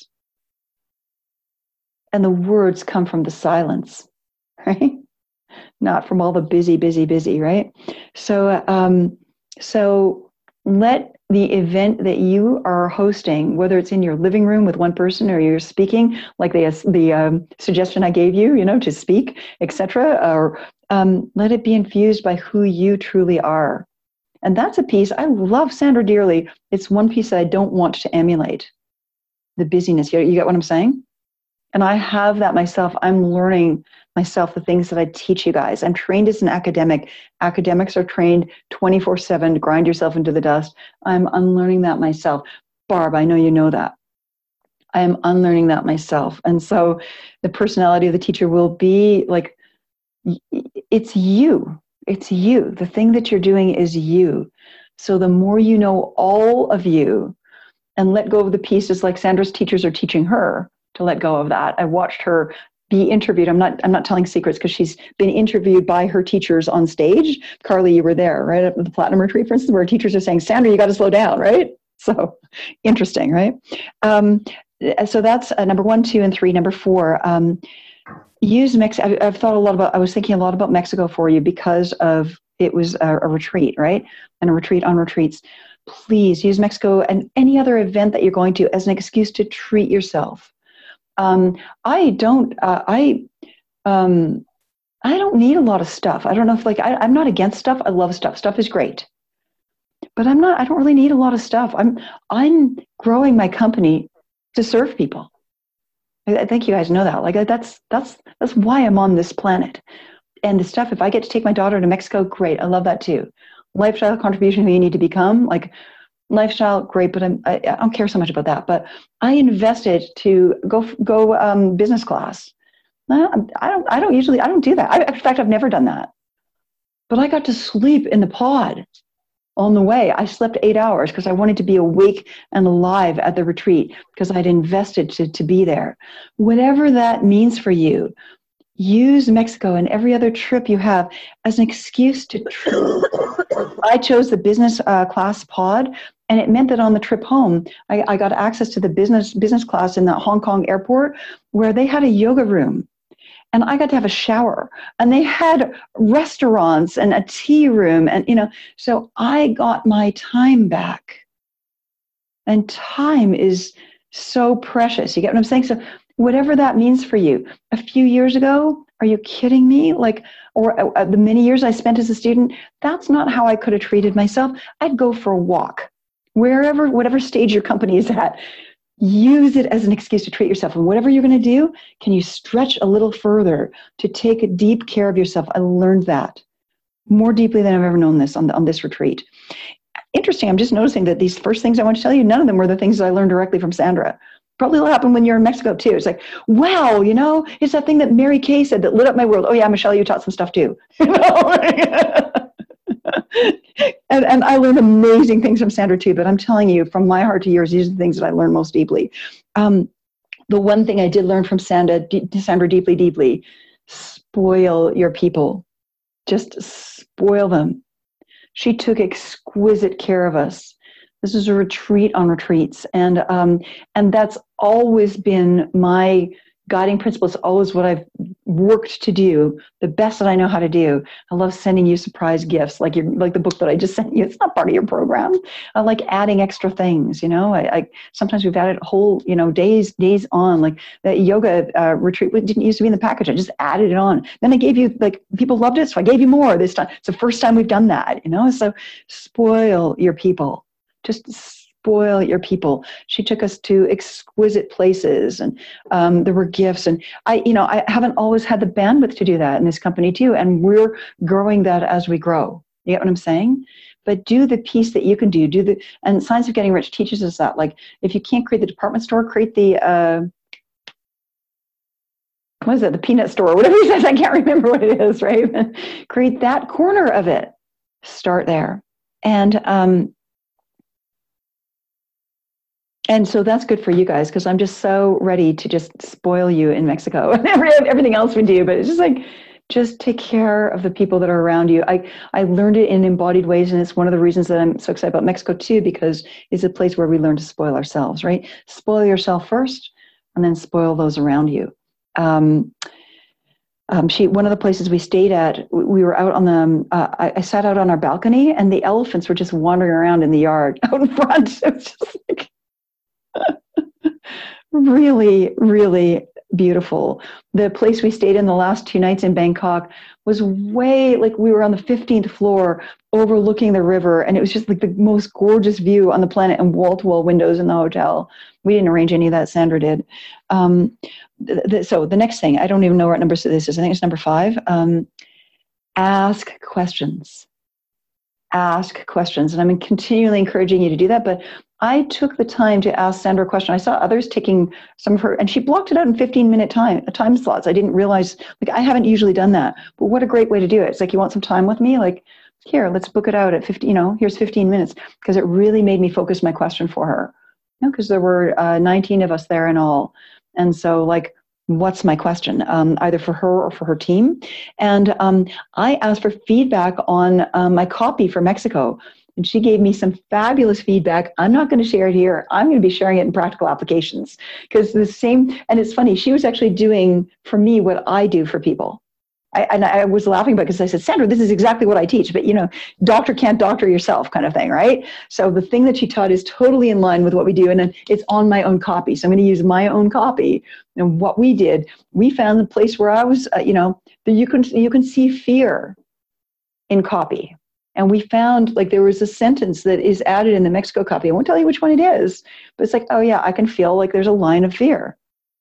And the words come from the silence, right? Not from all the busy, busy, busy, right? So, um, so let the event that you are hosting, whether it's in your living room with one person or you're speaking, like the, the um, suggestion I gave you, you know, to speak, et cetera, or um, let it be infused by who you truly are. And that's a piece, I love Sandra dearly. It's one piece that I don't want to emulate, the busyness. You, you get what I'm saying? And I have that myself. I'm learning myself the things that I teach you guys. I'm trained as an academic. Academics are trained twenty-four seven to grind yourself into the dust. I'm unlearning that myself. Barb, I know you know that. I am unlearning that myself. And so the personality of the teacher will be like, it's you. It's you. The thing that you're doing is you. So the more you know all of you and let go of the pieces, like Sandra's teachers are teaching her to let go of that. I watched her be interviewed. I'm not, I'm not telling secrets because she's been interviewed by her teachers on stage. Carly, you were there, right? At the Platinum Retreat, for instance, where teachers are saying, Sandra, you got to slow down, right? So interesting, right? Um, so that's uh, number one, two, and three. Number four, um, use Mexico. I've thought a lot about, I was thinking a lot about Mexico for you because of, it was a, a retreat, right? And a retreat on retreats. Please use Mexico and any other event that you're going to as an excuse to treat yourself. Um, I don't, uh, I, um, I don't need a lot of stuff. I don't know if like, I, I'm not against stuff. I love stuff. Stuff is great, but I'm not, I don't really need a lot of stuff. I'm, I'm growing my company to serve people. I, I think you guys know that. Like that's, that's, that's why I'm on this planet. And the stuff, if I get to take my daughter to Mexico, great. I love that too. Lifestyle contribution, who you need to become, like, lifestyle, great, but I'm, I, I don't care so much about that. But I invested to go go um, business class. I don't. I don't usually. I don't do that. I, in fact, I've never done that. But I got to sleep in the pod on the way. I slept eight hours because I wanted to be awake and alive at the retreat because I'd invested to to be there. Whatever that means for you, use Mexico and every other trip you have as an excuse to trip. I chose the business uh, class pod. And it meant that on the trip home, I, I got access to the business business class in the Hong Kong airport where they had a yoga room. And I got to have a shower. And they had restaurants and a tea room. And, you know, so I got my time back. And time is so precious. You get what I'm saying? So whatever that means for you. A few years ago, are you kidding me? Like, or uh, the many years I spent as a student, that's not how I could have treated myself. I'd go for a walk. Wherever, whatever stage your company is at, use it as an excuse to treat yourself. And whatever you're going to do, can you stretch a little further to take deep care of yourself? I learned that more deeply than I've ever known this on, the, on this retreat. Interesting, I'm just noticing that these first things I want to tell you, none of them were the things that I learned directly from Sandra. Probably will happen when you're in Mexico too. It's like, wow, you know, it's that thing that Mary Kay said that lit up my world. Oh yeah, Michelle, you taught some stuff too. You know? and, and I learned amazing things from Sandra too, but I'm telling you, from my heart to yours, these are the things that I learned most deeply. Um, the one thing I did learn from Sandra, D- Sandra deeply, deeply, spoil your people. Just spoil them. She took exquisite care of us. This is a retreat on retreats. And um, and that's always been my guiding principle. It's always what I've worked to do, the best that I know how to do. I love sending you surprise gifts, like your, like the book that I just sent you. It's not part of your program. I like adding extra things, you know. I, I sometimes we've added whole, you know, days, days on. Like the yoga uh, retreat didn't used to be in the package. I just added it on. Then I gave you, like, people loved it, so I gave you more this time. It's the first time we've done that, you know. So spoil your people. Just spoil your people. She took us to exquisite places, and um, there were gifts. And I, you know, I haven't always had the bandwidth to do that in this company too. And we're growing that as we grow. You get what I'm saying? But do the piece that you can do. Do the and Science of Getting Rich teaches us that. Like, if you can't create the department store, create the uh, what is it? The peanut store, or whatever he says. I can't remember what it is. Right? Create that corner of it. Start there, and um, And so that's good for you guys, because I'm just so ready to just spoil you in Mexico and every, everything else we do. But it's just like, just take care of the people that are around you. I, I learned it in embodied ways, and it's one of the reasons that I'm so excited about Mexico too, because it's a place where we learn to spoil ourselves, right? Spoil yourself first, and then spoil those around you. Um, um, she, one of the places we stayed at, we were out on the, uh, I, I sat out on our balcony, and the elephants were just wandering around in the yard out in front. It was just like, really, really beautiful. The place we stayed in the last two nights in Bangkok was way, like, we were on the fifteenth floor overlooking the river, and it was just like the most gorgeous view on the planet, and wall-to-wall windows in the hotel. We didn't arrange any of that, Sandra did. Um, th- th- so the next thing, I don't even know what number this is. I think it's number five. Um, ask questions. Ask questions. And I'm continually encouraging you to do that, but I took the time to ask Sandra a question. I saw others taking some of her, and she blocked it out in fifteen minute time time slots. I didn't realize, like, I haven't usually done that, but what a great way to do it. It's like, you want some time with me? Like, here, let's book it out at fifty, you know, here's fifteen minutes, because it really made me focus my question for her. You know, because there were uh, nineteen of us there in all. And so, like, what's my question, um, either for her or for her team? And um, I asked for feedback on um, my copy for Mexico. And she gave me some fabulous feedback. I'm not going to share it here. I'm going to be sharing it in practical applications, because the same, and it's funny, she was actually doing for me what I do for people. I, and I was laughing about it because I said, Sandra, this is exactly what I teach, but, you know, doctor can't doctor yourself kind of thing, right? So the thing that she taught is totally in line with what we do, and it's on my own copy. So I'm going to use my own copy. And what we did, we found the place where I was, uh, you know, that you can you can see fear in copy. And we found, like, there was a sentence that is added in the Mexico copy. I won't tell you which one it is, but it's like, oh yeah, I can feel like there's a line of fear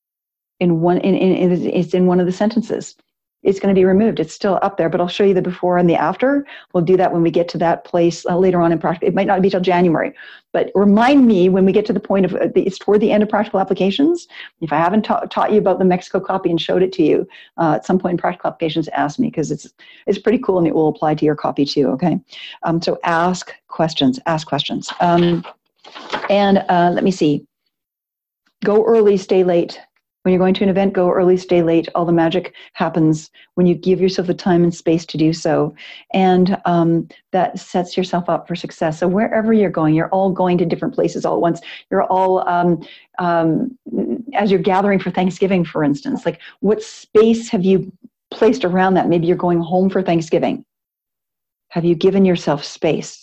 in one. In, in, in it's in one of the sentences. It's going to be removed. It's still up there, but I'll show you the before and the after. We'll do that when we get to that place uh, later on in practice. It might not be till January, but remind me when we get to the point of, uh, the, it's toward the end of practical applications. If I haven't ta- taught you about the Mexico copy and showed it to you uh, at some point in practical applications, ask me, because it's it's pretty cool, and it will apply to your copy too, okay? Um, so ask questions, ask questions. Um, and uh, let me see. Go early, stay late. When you're going to an event, go early, stay late. All the magic happens when you give yourself the time and space to do so. And um, that sets yourself up for success. So wherever you're going, you're all going to different places all at once. You're all, um, um, as you're gathering for Thanksgiving, for instance, like, what space have you placed around that? Maybe you're going home for Thanksgiving. Have you given yourself space?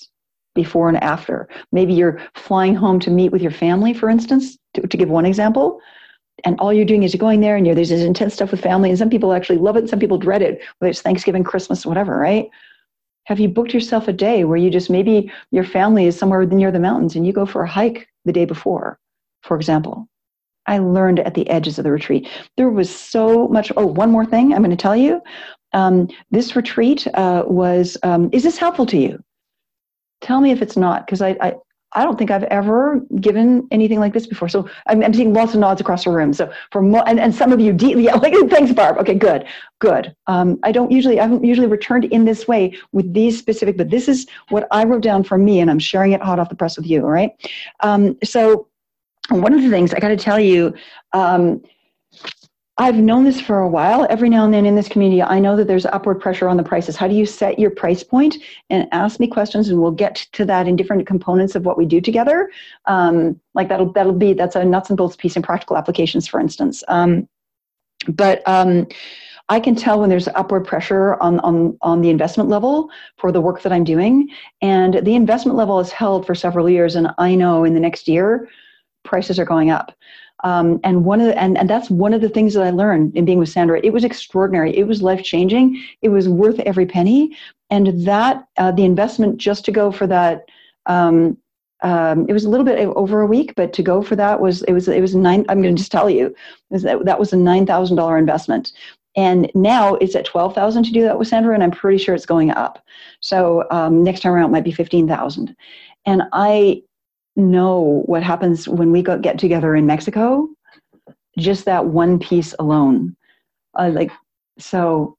before and after. Maybe you're flying home to meet with your family, for instance, to, to give one example. And all you're doing is you're going there and you're, there's this intense stuff with family. And some people actually love it. And some people dread it, whether it's Thanksgiving, Christmas, whatever, right? Have you booked yourself a day where you just, maybe your family is somewhere near the mountains and you go for a hike the day before, for example? I learned at the edges of the retreat. There was so much. Oh, one more thing I'm going to tell you. Um, this retreat uh, was, um, is this helpful to you? Tell me if it's not, because I, I, I don't think I've ever given anything like this before. So I'm, I'm seeing lots of nods across the room. So for mo- and, and some of you, de- yeah, like, thanks, Barb. Okay, good, good. Um, I don't usually, I haven't usually returned in this way with these specific, but this is what I wrote down for me, and I'm sharing it hot off the press with you. All right. Um, so one of the things I got to tell you, um, I've known this for a while. Every now and then in this community, I know that there's upward pressure on the prices. How do you set your price point? And ask me questions, and we'll get to that in different components of what we do together. Um, like that'll that'll be that's a nuts and bolts piece in practical applications, for instance. Um, but um, I can tell when there's upward pressure on on on the investment level for the work that I'm doing, and the investment level is held for several years. And I know in the next year, prices are going up. Um, and one of the, and, and that's one of the things that I learned in being with Sandra. It was extraordinary. It was life-changing. It was worth every penny. And that, uh, the investment just to go for that, um, um, it was a little bit over a week, but to go for that was, it was, it was nine, I'm going to just tell you, was that, that was a nine thousand dollars investment. And now it's at twelve thousand to do that with Sandra, and I'm pretty sure it's going up. So um, next time around it might be fifteen thousand. And I know what happens when we go get together in Mexico, just that one piece alone. Uh, like, so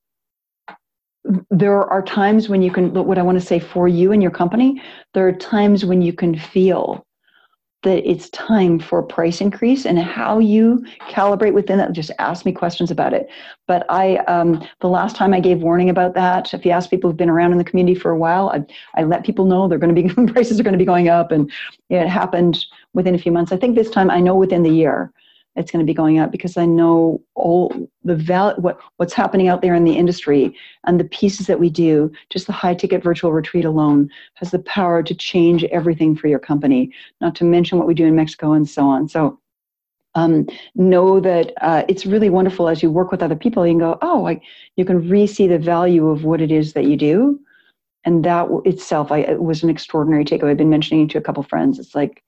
there are times when you can, what I want to say for you and your company, there are times when you can feel that it's time for a price increase, and how you calibrate within that. Just ask me questions about it. But I, um, the last time I gave warning about that, if you ask people who've been around in the community for a while, I, I let people know they're going to be, prices are going to be going up, and it happened within a few months. I think this time I know within the year it's going to be going up, because I know all the val- what what's happening out there in the industry, and the pieces that we do. Just the high ticket virtual retreat alone has the power to change everything for your company, not to mention what we do in Mexico and so on. So um, know that uh, it's really wonderful as you work with other people. You can go, oh, I, you can re-see the value of what it is that you do. And that itself I, it was an extraordinary takeaway. I've been mentioning it to a couple friends. It's like,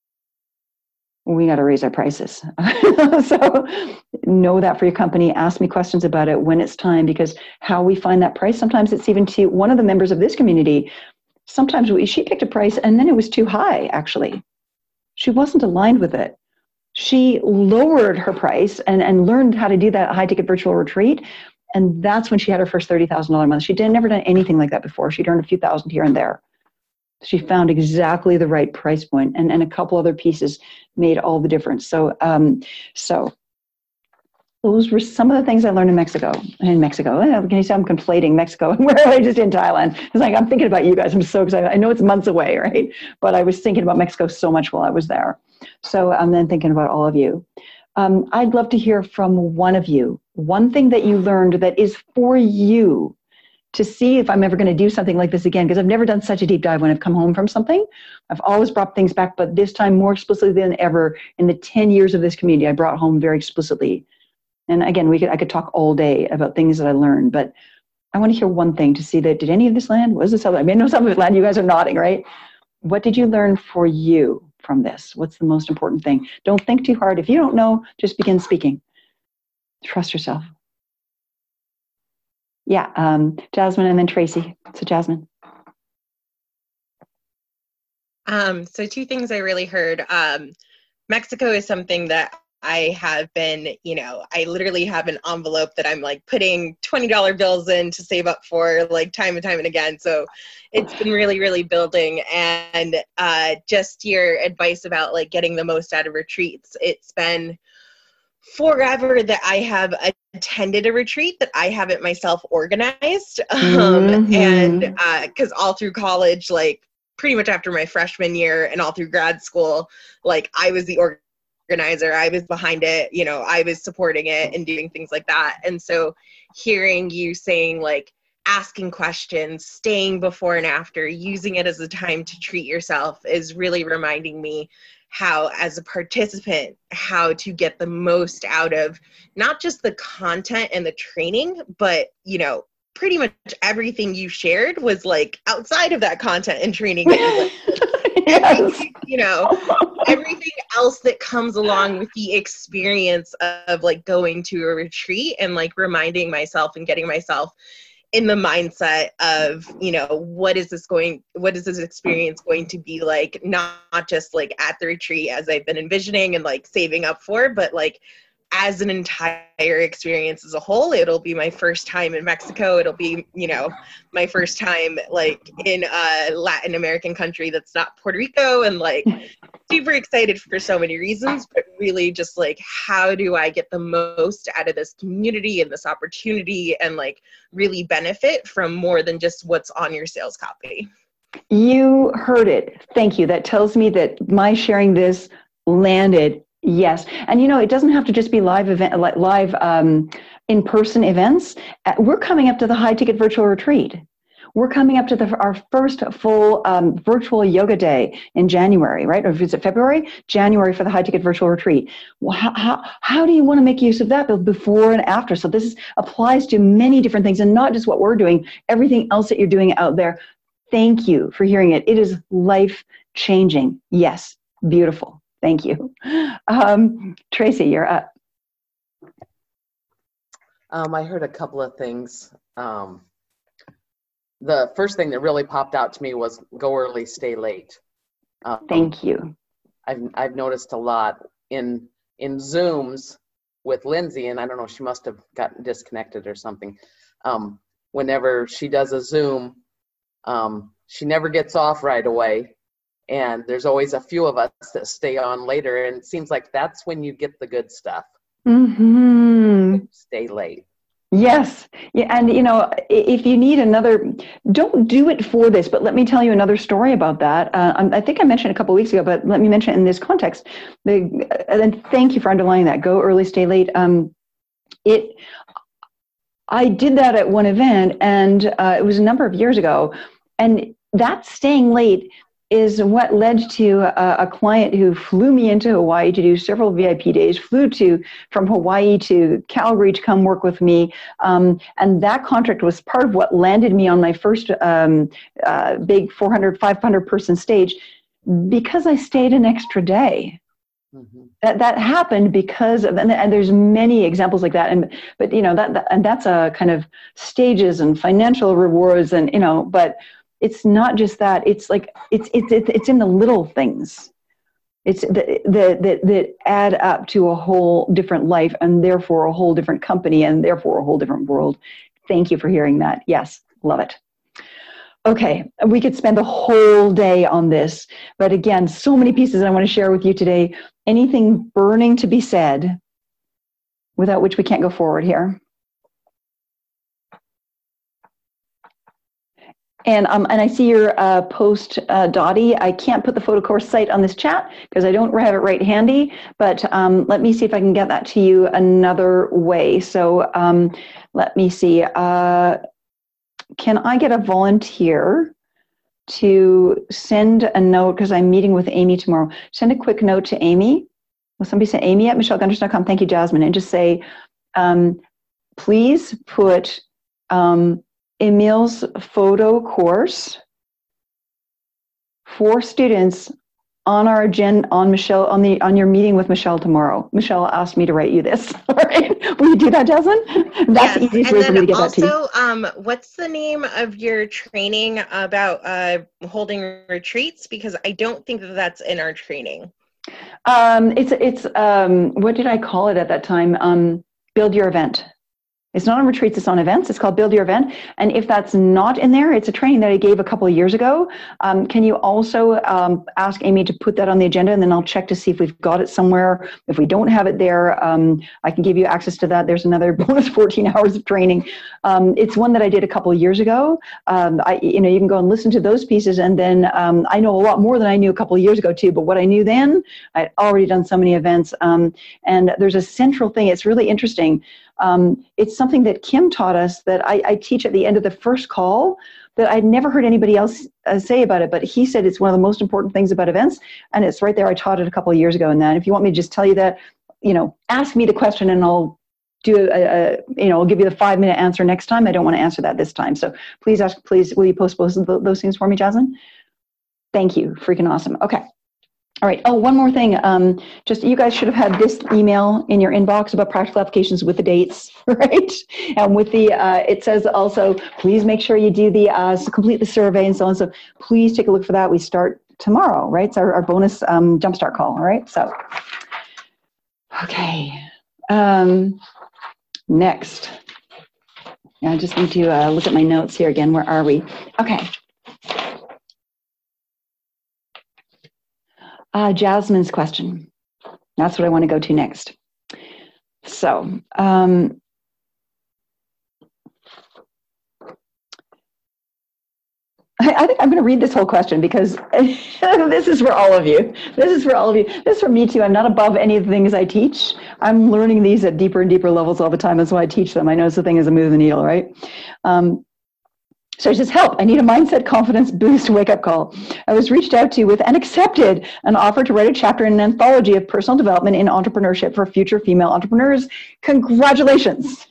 we got to raise our prices. So know that for your company. Ask me questions about it when it's time, because how we find that price, sometimes it's even to one of the members of this community. Sometimes we, she picked a price and then it was too high, actually. She wasn't aligned with it. She lowered her price and, and learned how to do that high ticket virtual retreat. And that's when she had her first thirty thousand dollars month. She did never done anything like that before. She'd earned a few thousand here and there. She found exactly the right price point, and, and a couple other pieces made all the difference. So, um, so those were some of the things I learned in Mexico. In Mexico, can you say I'm conflating Mexico and where I just in Thailand? It's like I'm thinking about you guys. I'm so excited. I know it's months away, right? But I was thinking about Mexico so much while I was there. So I'm then thinking about all of you. Um, I'd love to hear from one of you. One thing that you learned that is for you, to see if I'm ever going to do something like this again, because I've never done such a deep dive when I've come home from something. I've always brought things back, but this time more explicitly than ever in the ten years of this community, I brought home very explicitly. And again, we could I could talk all day about things that I learned, but I want to hear one thing to see that, did any of this land? Was this, I mean, no, some of it land, you guys are nodding, right? What did you learn for you from this? What's the most important thing? Don't think too hard. If you don't know, just begin speaking. Trust yourself. Yeah, um, Jasmine and then Tracy. So Jasmine. Um, so two things I really heard. Um, Mexico is something that I have been, you know, I literally have an envelope that I'm like putting twenty dollar bills in to save up for, like, time and time and again. So it's been really, really building. And uh, just your advice about like getting the most out of retreats. It's been forever that I have attended a retreat that I haven't myself organized. Um, Mm-hmm. And uh, cause all through college, like pretty much after my freshman year and all through grad school, like I was the organizer, I was behind it, you know, I was supporting it and doing things like that. And so hearing you saying like, asking questions, staying before and after, using it as a time to treat yourself is really reminding me how, as a participant, how to get the most out of not just the content and the training, but, you know, pretty much everything you shared was like outside of that content and training that you like. Yes. You know, everything else that comes along with the experience of like going to a retreat and like reminding myself and getting myself in the mindset of, you know, what is this going, what is this experience going to be like, not, not just like at the retreat as I've been envisioning and like saving up for, but like as an entire experience as a whole. It'll be my first time in Mexico. It'll be, you know, my first time like in a Latin American country that's not Puerto Rico, and like super excited for so many reasons, but really just like, how do I get the most out of this community and this opportunity and like really benefit from more than just what's on your sales copy? You heard it. Thank you. That tells me that my sharing this landed. Yes. And, you know, it doesn't have to just be live event, like live um, in-person events. Uh, We're coming up to the high ticket virtual retreat. We're coming up to the, our first full um, virtual yoga day in January, right? Or is it February? January for the high ticket virtual retreat. Well, how, how, how do you want to make use of that before and after? So this is, applies to many different things, and not just what we're doing, everything else that you're doing out there. Thank you for hearing it. It is life-changing. Yes. Beautiful. Thank you. Um, Tracy, you're up. Um, I heard a couple of things. Um, the first thing that really popped out to me was go early, stay late. Um, Thank you. I've, I've noticed a lot in, in Zooms with Lindsay, and I don't know, she must have gotten disconnected or something. Um, whenever she does a Zoom, um, she never gets off right away. And there's always a few of us that stay on later, and it seems like that's when you get the good stuff. Mm-hmm. Stay late. Yes. Yeah, and, you know, if you need another, don't do it for this, but let me tell you another story about that. Uh, I think I mentioned a couple of weeks ago, but let me mention it in this context. The, and thank you for underlining that. Go early, stay late. Um, it. I did that at one event, and uh, it was a number of years ago, and that staying late is what led to a, a client who flew me into Hawaii to do several V I P days, flew to from Hawaii to Calgary to come work with me. Um, and that contract was part of what landed me on my first um, uh, big four hundred, five hundred person stage, because I stayed an extra day. Mm-hmm. That that happened because of, and, and there's many examples like that. And but you know that, that and that's a kind of stages and financial rewards, and you know, but it's not just that. It's like it's it's it's in the little things. It's the the that that add up to a whole different life, and therefore a whole different company, and therefore a whole different world. Thank you for hearing that. Yes, love it. Okay, we could spend the whole day on this, but again, so many pieces I want to share with you today. Anything burning to be said, without which we can't go forward here? And um, and I see your uh, post, uh, Dottie. I can't put the photo course site on this chat because I don't have it right handy, but um, let me see if I can get that to you another way. So um, let me see. Uh, can I get a volunteer to send a note, because I'm meeting with Amy tomorrow. Send a quick note to Amy. Will somebody say Amy at michelle gunderson dot com? Thank you, Jasmine. And just say, um, please put um, Emil's photo course for students on our agenda on Michelle on the on your meeting with Michelle tomorrow. Michelle asked me to write you this. All right, will you do that, Jasmine? That's yes. the easiest and way for me to get also, that to you. Um, what's the name of your training about uh, holding retreats? Because I don't think that that's in our training. Um, it's it's um, what did I call it at that time? Um, build your event. It's not on retreats, it's on events. It's called Build Your Event. And if that's not in there, it's a training that I gave a couple of years ago. Um, can you also um, ask Amy to put that on the agenda, and then I'll check to see if we've got it somewhere. If we don't have it there, um, I can give you access to that. There's another bonus fourteen hours of training. Um, it's one that I did a couple of years ago. Um, I, you know, you can go and listen to those pieces, and then um, I know a lot more than I knew a couple of years ago too, but what I knew then, I'd already done so many events. Um, and there's a central thing, it's really interesting. Um, it's something that Kim taught us that I, I teach at the end of the first call that I'd never heard anybody else uh, say about it, but he said it's one of the most important things about events, and it's right there. I taught it a couple of years ago, and then if you want me to just tell you that, you know, ask me the question and I'll do a, a you know, I'll give you the five minute answer next time. I don't want to answer that this time. So please ask, please, will you post both of those things for me, Jasmine? Thank you. Freaking awesome. Okay. All right. Oh, one more thing. Um, just you guys should have had this email in your inbox about practical applications with the dates, right? And with the, uh, it says also, please make sure you do the, uh, complete the survey and so on. So please take a look for that. We start tomorrow, right? It's our, our bonus um, jumpstart call. All right. So, okay. Um, next. I just need to uh, look at my notes here again. Where are we? Okay. Uh, Jasmine's question. That's what I want to go to next. So, um, I, I think I'm going to read this whole question because this is for all of you. This is for all of you. This is for me too. I'm not above any of the things I teach. I'm learning these at deeper and deeper levels all the time. That's why I teach them. I know it's the thing is a move the needle, right? Um, So it says, help, I need a mindset confidence boost wake-up call. I was reached out to with and accepted an offer to write a chapter in an anthology of personal development in entrepreneurship for future female entrepreneurs. Congratulations.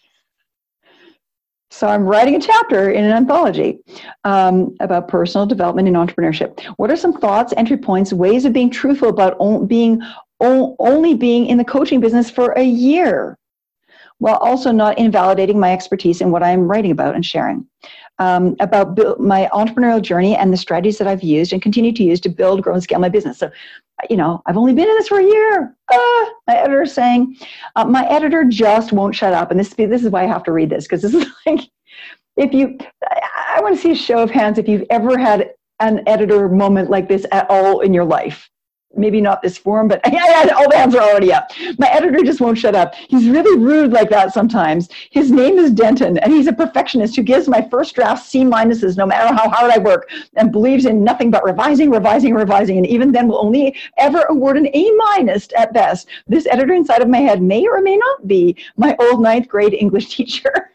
So I'm writing a chapter in an anthology um, about personal development in entrepreneurship. What are some thoughts, entry points, ways of being truthful about o- being o- only being in the coaching business for a year, while also not invalidating my expertise in what I'm writing about and sharing? Um, about build, my entrepreneurial journey and the strategies that I've used and continue to use to build, grow, and scale my business. So, you know, I've only been in this for a year. Ah, my editor is saying, uh, my editor just won't shut up. And this, this is why I have to read this, because this is like, if you, I, I want to see a show of hands if you've ever had an editor moment like this at all in your life. Maybe not this forum, but yeah, all the hands are already up. My editor just won't shut up. He's really rude like that sometimes. His name is Denton, and he's a perfectionist who gives my first draft C minuses no matter how hard I work, and believes in nothing but revising, revising, revising, and even then will only ever award an A minus at best. This editor inside of my head may or may not be my old ninth grade English teacher.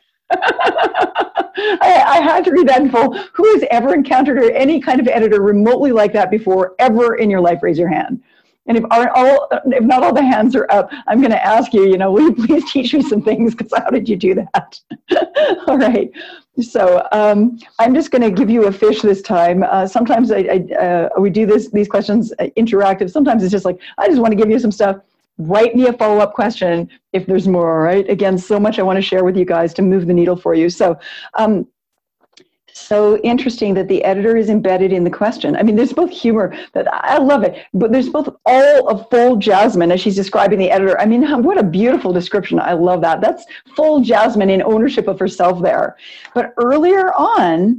I, I had to read that in full. Who has ever encountered any kind of editor remotely like that before, ever in your life? Raise your hand. And if aren't all, if not all the hands are up, I'm going to ask you, you know, will you please teach me some things? Because how did you do that? All right. So um, I'm just going to give you a fish this time. Uh, sometimes I, I uh, we do this these questions uh, interactive. Sometimes it's just like I just want to give you some stuff. Write me a follow-up question if there's more, right? Again, so much I want to share with you guys to move the needle for you. So, um, so interesting that the editor is embedded in the question. I mean, there's both humor, that I love it, but there's both all of full Jasmine as she's describing the editor. I mean, what a beautiful description. I love that. That's full Jasmine in ownership of herself there. But earlier on,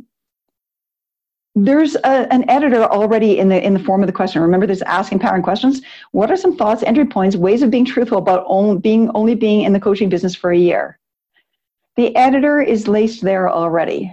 there's a, an editor already in the in the form of the question. Remember, there's ask, empowering questions. What are some thoughts, entry points, ways of being truthful about only being only being in the coaching business for a year? The editor is laced there already.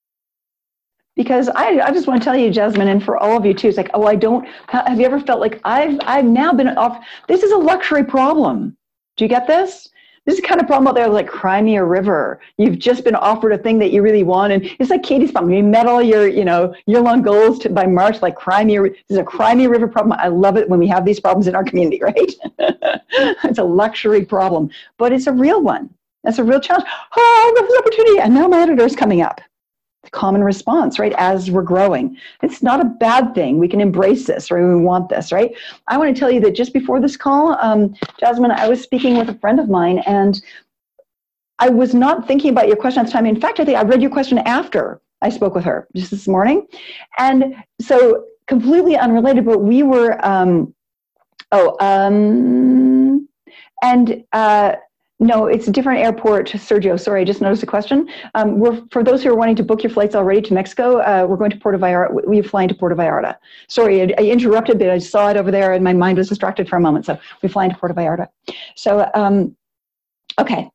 Because I, I just want to tell you, Jasmine, and for all of you too, it's like, oh, I don't. Have you ever felt like I've I've now been off? This is a luxury problem. Do you get this? This is the kind of problem out there like cry me a river. You've just been offered a thing that you really want. And it's like Katie's problem. You met all your, you know, year-long goals to, by March, like cry me a river. This is a cry me a river problem. I love it when we have these problems in our community, right? It's a luxury problem, but it's a real one. That's a real challenge. Oh, I love this opportunity. And now my editor's coming up. Common response, right? As we're growing. It's not a bad thing. We can embrace this, right? We want this, right? I want to tell you that just before this call, um, Jasmine, I was speaking with a friend of mine, and I was not thinking about your question at the time. In fact, I think I read your question after I spoke with her just this morning. And so completely unrelated, but we were, um, oh, um, and, uh, no, it's a different airport, Sergio. Sorry, I just noticed a question. Um, we're, for those who are wanting to book your flights already to Mexico, uh, we're going to Puerto Vallarta. We're flying to Puerto Vallarta. Sorry, I, I interrupted, but I saw it over there and my mind was distracted for a moment. So we're flying to Puerto Vallarta. So, um, okay.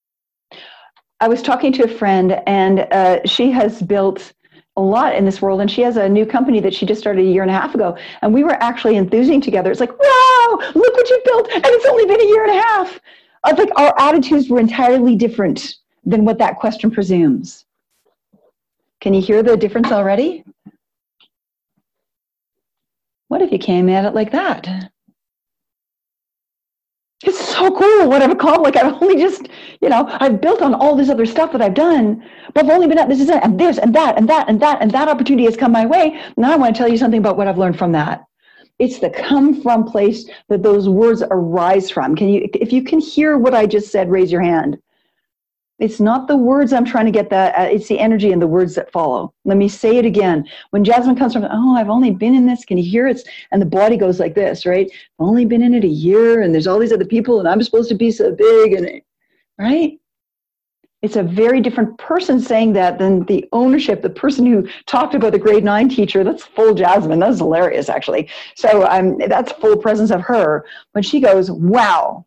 I was talking to a friend, and uh, she has built a lot in this world, and she has a new company that she just started a year and a half ago, and we were actually enthusing together. It's like, wow, look what you built, and it's only been a year and a half. I think our attitudes were entirely different than what that question presumes. Can you hear the difference already? What if you came at it like that? It's so cool what I've accomplished. Like I've only just, you know, I've built on all this other stuff that I've done, but I've only been at this and this and that and that and that and that opportunity has come my way. Now I want to tell you something about what I've learned from that. It's the come from place that those words arise from. Can you, if you can hear what I just said, raise your hand. It's not the words I'm trying to get that, uh, it's the energy and the words that follow. Let me say it again. When Jasmine comes from, oh, I've only been in this, can you hear it? And the body goes like this, right? I've only been in it a year and there's all these other people and I'm supposed to be so big, and right? It's a very different person saying that than the ownership, the person who talked about the grade nine teacher. That's full Jasmine. That's hilarious, actually. So um, that's full presence of her. When she goes, wow,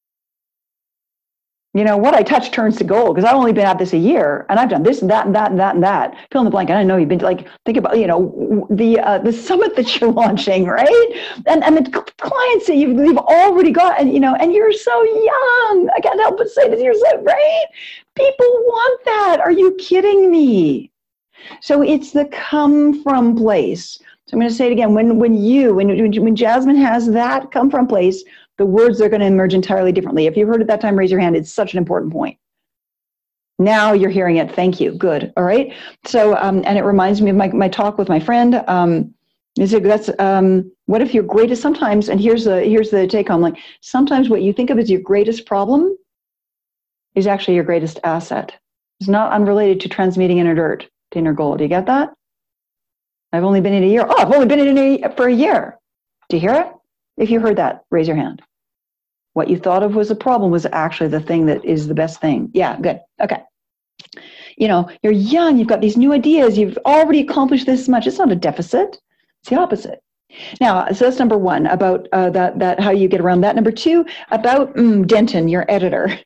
you know, what I touch turns to gold, because I've only been at this a year and I've done this and that and that and that and that. Fill in the blank. And I know you've been to, like, think about, you know, the uh, the summit that you're launching, right? And and the clients that you've, you've already got, and, you know, and you're so young. I can't help but say this. You're so, right? People want that. Are you kidding me? So it's the come from place. So I'm going to say it again. When when you, when, when Jasmine has that come from place, the words are going to emerge entirely differently. If you heard it that time, raise your hand. It's such an important point. Now you're hearing it. Thank you. Good. All right. So, um, and it reminds me of my, my talk with my friend. Um, is it, that's, um, what if your greatest, sometimes, and here's the, here's the take home, like sometimes what you think of as your greatest problem is actually your greatest asset. It's not unrelated to transmuting inner dirt to inner gold. Do you get that? I've only been in a year. Oh, I've only been in a, for a year. Do you hear it? If you heard that, raise your hand. What you thought of was a problem was actually the thing that is the best thing. Yeah, good. Okay. You know, you're young, you've got these new ideas, you've already accomplished this much. It's not a deficit, it's the opposite. Now, so that's number one, about uh, that, that how you get around that. Number two, about mm, Denton, your editor.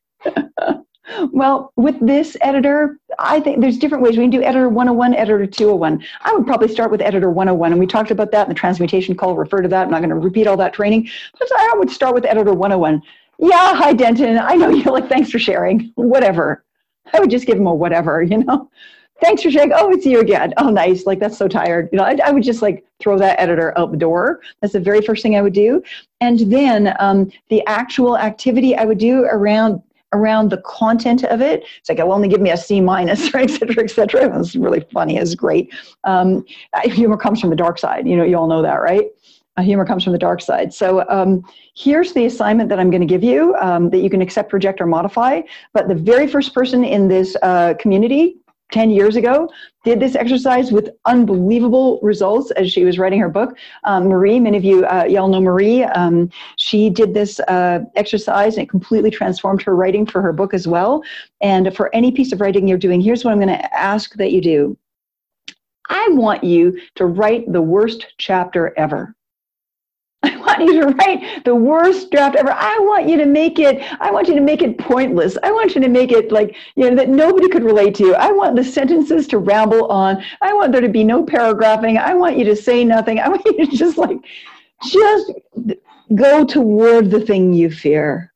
Well, with this editor, I think there's different ways. We can do editor one oh one, editor two oh one. I would probably start with editor one oh one, and we talked about that in the transmutation call, refer to that. I'm not going to repeat all that training, but I would start with editor one oh one. Yeah, hi, Denton. I know you're like, thanks for sharing, whatever. I would just give him a whatever, you know. Thanks for sharing. Oh, it's you again. Oh, nice. Like, that's so tired. You know, I, I would just like throw that editor out the door. That's the very first thing I would do. And then um, the actual activity I would do around around the content of it. It's like, it will only give me a C minus, right, et cetera, et cetera. It was really funny. It's great. Um, humor comes from the dark side. You know, you all know that, right? Uh, humor comes from the dark side. So um, here's the assignment that I'm going to give you um, that you can accept, reject, or modify. But the very first person in this uh, community ten years ago did this exercise with unbelievable results as she was writing her book. Um, Marie, many of you, uh, y'all know Marie. Um, she did this uh, exercise and it completely transformed her writing for her book as well. And for any piece of writing you're doing, here's what I'm going to ask that you do. I want you to write the worst chapter ever. I want you to write the worst draft ever. I want you to make it, I want you to make it pointless. I want you to make it like, you know, that nobody could relate to. I want the sentences to ramble on. I want there to be no paragraphing. I want you to say nothing. I want you to just like, just go toward the thing you fear.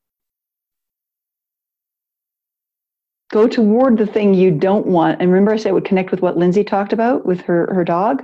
Go toward the thing you don't want. And remember I said it would connect with what Lindsay talked about with her, her dog?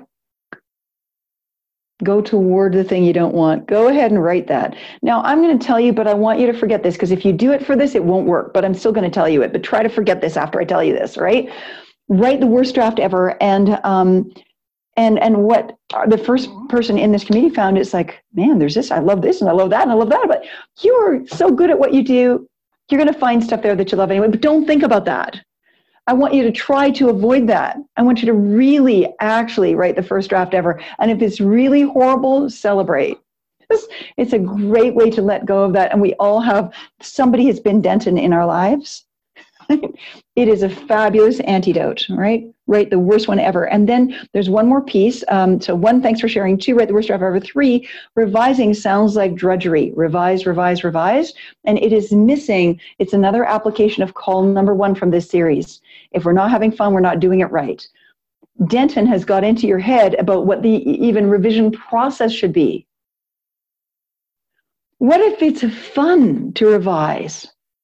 Go toward the thing you don't want. Go ahead and write that. Now, I'm going to tell you, but I want you to forget this, because if you do it for this, it won't work. But I'm still going to tell you it. But try to forget this after I tell you this, right? Write the worst draft ever. And um, and and what the first person in this community found is like, man, there's this. I love this, and I love that, and I love that. But you are so good at what you do. You're going to find stuff there that you love anyway. But don't think about that. I want you to try to avoid that. I want you to really actually write the first draft ever. And if it's really horrible, celebrate. It's a great way to let go of that. And we all have, somebody has been Denton in our lives. It is a fabulous antidote, right? Write the worst one ever. And then there's one more piece. Um, so one, thanks for sharing. Two, write the worst draft ever. Three, revising sounds like drudgery. Revise, revise, revise. And it is missing. It's another application of call number one from this series. If we're not having fun, we're not doing it right. Denton has got into your head about what the even revision process should be. What if it's fun to revise?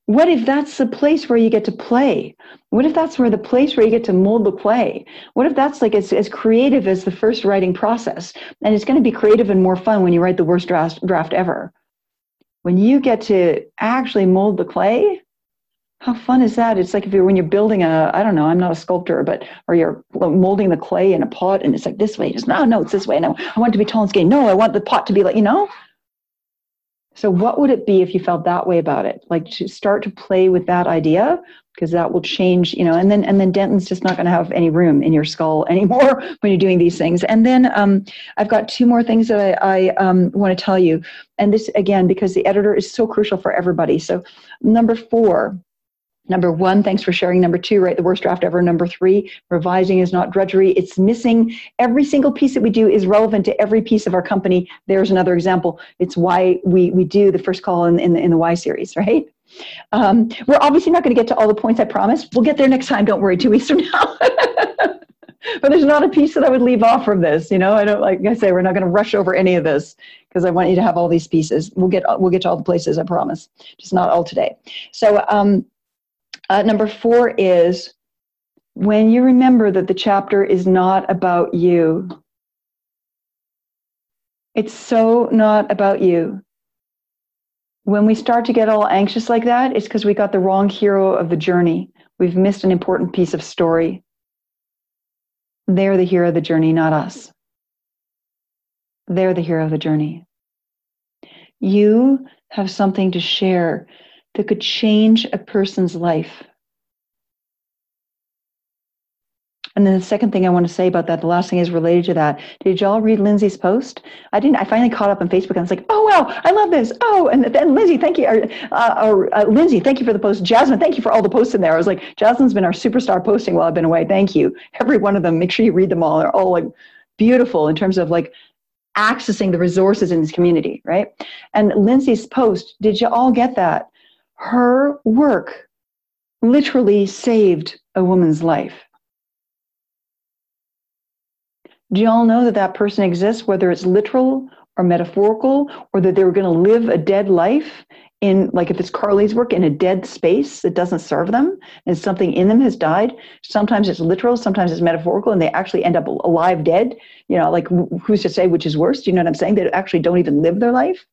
What if that's the place where you get to play? What if that's where the place where you get to mold the clay? What if that's like as, as creative as the first writing process? And it's going to be creative and more fun when you write the worst draft, draft ever. When you get to actually mold the clay, how fun is that? It's like if you're when you're building a, I don't know, I'm not a sculptor, but or you're molding the clay in a pot and it's like this way. It's no, no, it's this way. No, I want it to be tall and skinny. No, I want the pot to be like, you know. So what would it be if you felt that way about it? Like to start to play with that idea, because that will change, you know, and then and then Denton's just not going to have any room in your skull anymore when you're doing these things. And then um, I've got two more things that I, I um, want to tell you. And this, again, because the editor is so crucial for everybody. So number four, Number one, thanks for sharing. Number two, write the worst draft ever. Number three, revising is not drudgery. It's missing. Every single piece that we do is relevant to every piece of our company. There's another example. It's why we, we do the first call in, in, the, in the Y series, right? Um, we're obviously not going to get to all the points I promised. We'll get there next time. Don't worry, two weeks from now. But there's not a piece that I would leave off from this. You know, I don't, like I say, we're not going to rush over any of this because I want you to have all these pieces. We'll get, we'll get to all the places, I promise. Just not all today. So, um, Uh, number four is when you remember that the chapter is not about you. It's so not about you. When we start to get all anxious like that, it's because we got the wrong hero of the journey. We've missed an important piece of story. They're the hero of the journey, not us. They're the hero of the journey. You have something to share that could change a person's life. And then the second thing I want to say about that, the last thing is related to that. Did y'all read Lindsay's post? I didn't. I finally caught up on Facebook and I was like, oh, wow, I love this. Oh, and then Lindsay, thank you. Or, uh, or uh, Lindsay, thank you for the post. Jasmine, thank you for all the posts in there. I was like, Jasmine's been our superstar posting while I've been away. Thank you. Every one of them. Make sure you read them all. They're all like beautiful in terms of like accessing the resources in this community, right? And Lindsay's post, did you all get that? Her work literally saved a woman's life. Do you all know that that person exists, whether it's literal or metaphorical, or that they were going to live a dead life in, like if it's Carly's work, in a dead space that doesn't serve them and something in them has died? Sometimes it's literal, sometimes it's metaphorical, and they actually end up alive dead. You know, like who's to say which is worse? Do you know what I'm saying? They actually don't even live their life.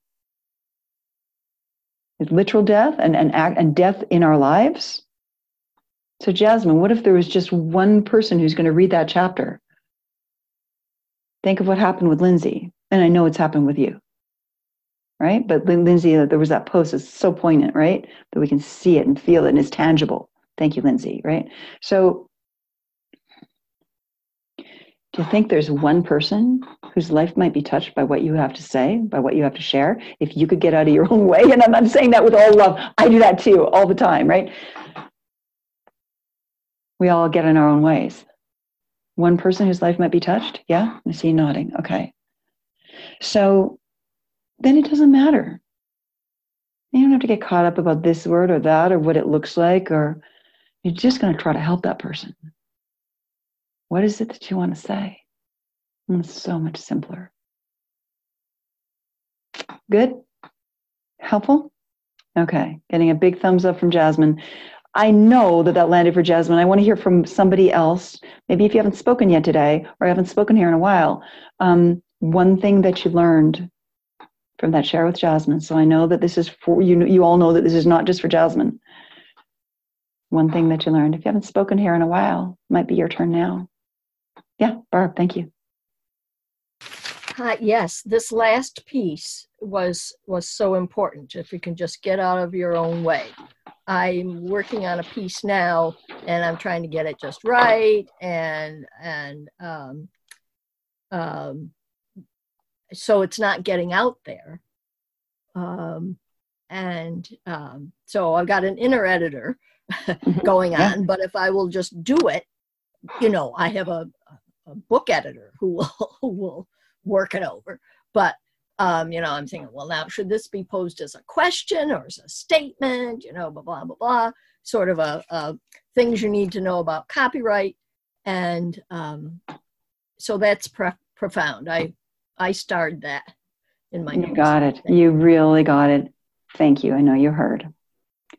It's literal death and, and, and death in our lives. So Jasmine, what if there was just one person who's going to read that chapter? Think of what happened with Lindsay. And I know it's happened with you, right? But Lindsay, there was that post. It's so poignant, right? That we can see it and feel it and it's tangible. Thank you, Lindsay, right? So do you think there's one person whose life might be touched by what you have to say, by what you have to share? If you could get out of your own way, and I'm, I'm saying that with all love. I do that too, all the time, right? We all get in our own ways. One person whose life might be touched? Yeah, I see you nodding. Okay. So then it doesn't matter. You don't have to get caught up about this word or that or what it looks like, or you're just going to try to help that person. What is it that you want to say? And it's so much simpler. Good? Helpful? Okay. Getting a big thumbs up from Jasmine. I know that that landed for Jasmine. I want to hear from somebody else. Maybe if you haven't spoken yet today or haven't spoken here in a while, um, one thing that you learned from that share with Jasmine. So I know that this is for you. You all know that this is not just for Jasmine. One thing that you learned. If you haven't spoken here in a while, it might be your turn now. Yeah, Barb, thank you. Uh, yes, this last piece was was so important. If you can just get out of your own way. I'm working on a piece now, and I'm trying to get it just right, and and um, um, so it's not getting out there. Um, and um, so I've got an inner editor going on, yeah. But if I will just do it, you know, I have a, a book editor who will who will work it over. But Um, you know, I'm thinking, well, now, should this be posed as a question or as a statement, you know, blah, blah, blah, blah, sort of a, a things you need to know about copyright. And um, so that's pre- profound. I I starred that in my You got it. You really got it. Thank you. I know you heard.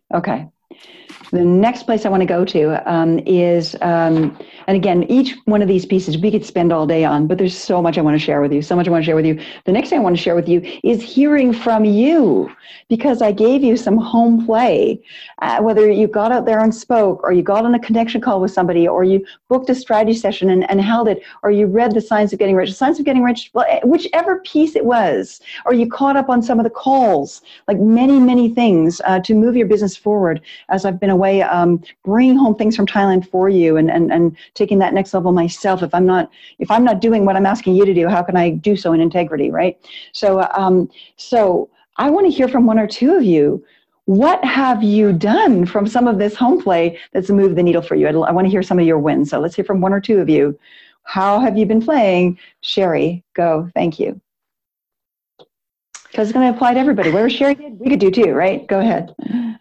Okay. The next place I want to go to um, is, um, and again, each one of these pieces we could spend all day on, but there's so much I want to share with you, so much I want to share with you. The next thing I want to share with you is hearing from you, because I gave you some home play, uh, whether you got out there and spoke, or you got on a connection call with somebody, or you booked a strategy session and, and held it, or you read The Science of Getting Rich, The Science of Getting Rich, well, whichever piece it was, or you caught up on some of the calls, like many, many things uh, to move your business forward as I've been away, um, bringing home things from Thailand for you, and, and, and taking that next level myself. If I'm not, if I'm not doing what I'm asking you to do, how can I do so in integrity, right? So, um, so I want to hear from one or two of you. What have you done from some of this home play that's moved the needle for you? I, I want to hear some of your wins. So let's hear from one or two of you. How have you been playing? Sherry, go. Thank you. Because it's going to apply to everybody. Whatever Sherry did, we could do too, right? Go ahead.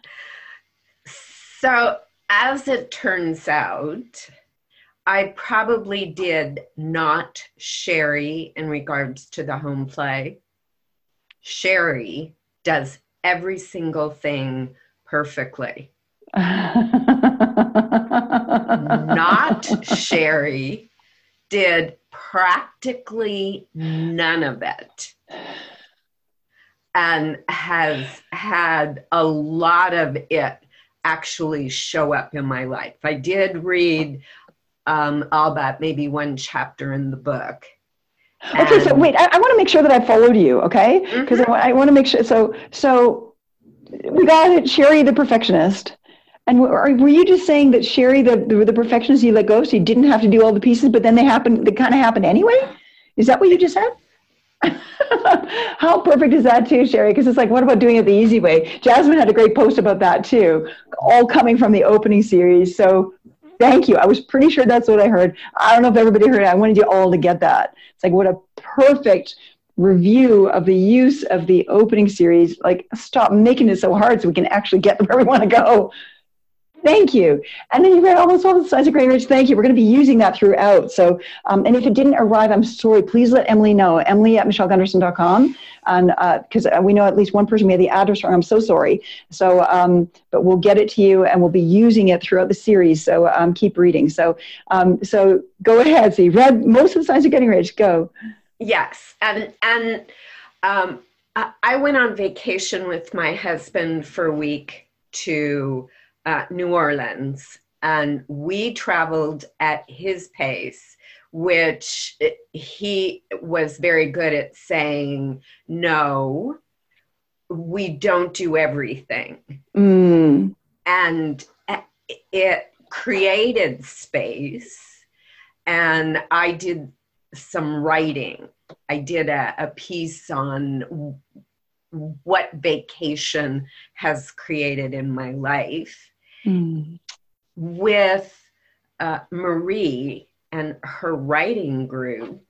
So as it turns out, I probably did not Sherry in regards to the home play. Sherry does every single thing perfectly. Not Sherry did practically none of it, and has had a lot of it actually show up in my life. I did read um, all but maybe one chapter in the book. Okay, And, so wait, I, I want to make sure that I followed you, okay? Because mm-hmm. I, I want to make sure. So, so we got Sherry the perfectionist, and were, were you just saying that Sherry the, the the perfectionist you let go, so you didn't have to do all the pieces, but then they happened, they kind of happened anyway? Is that what you just said? How perfect is that too, Sherry? Because it's like, what about doing it the easy way? Jasmine had a great post about that too, all coming from the opening series. So thank you. I was pretty sure that's what I heard. I don't know if everybody heard it. I wanted you all to get that. It's like, what a perfect review of the use of the opening series. Like, stop making it so hard so we can actually get where we want to go. Thank you. And then you read almost all the Science of Getting Rich. Thank you. We're going to be using that throughout. So, um, and if it didn't arrive, I'm sorry. Please let Emily know. Emily at michelle gunderson dot com. And because uh, we know at least one person made the address wrong. I'm so sorry. So, um, but we'll get it to you, and we'll be using it throughout the series. So um, keep reading. So, um, so go ahead. So you read most of the Science of Getting Rich. Go. Yes, and and um, I went on vacation with my husband for a week to Uh, New Orleans, and we traveled at his pace, which he was very good at saying, no, we don't do everything. Mm. And it created space, and I did some writing. I did a, a piece on what vacation has created in my life. Mm. With uh, Marie and her writing group.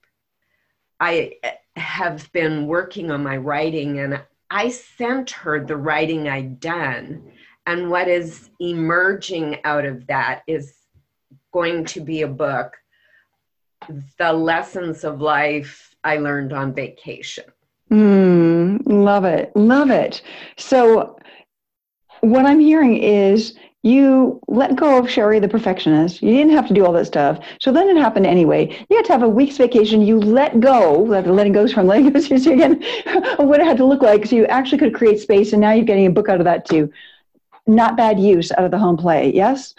I have been working on my writing, and I sent her the writing I'd done. And what is emerging out of that is going to be a book, The Lessons of Life I Learned on Vacation. Mm, love it. Love it. So what I'm hearing is you let go of Sherry the perfectionist. You didn't have to do all that stuff. So then it happened anyway. You had to have a week's vacation. You let go, letting go from letting go again, what it had to look like. So you actually could create space, and now you're getting a book out of that too. Not bad use out of the home play. Yes?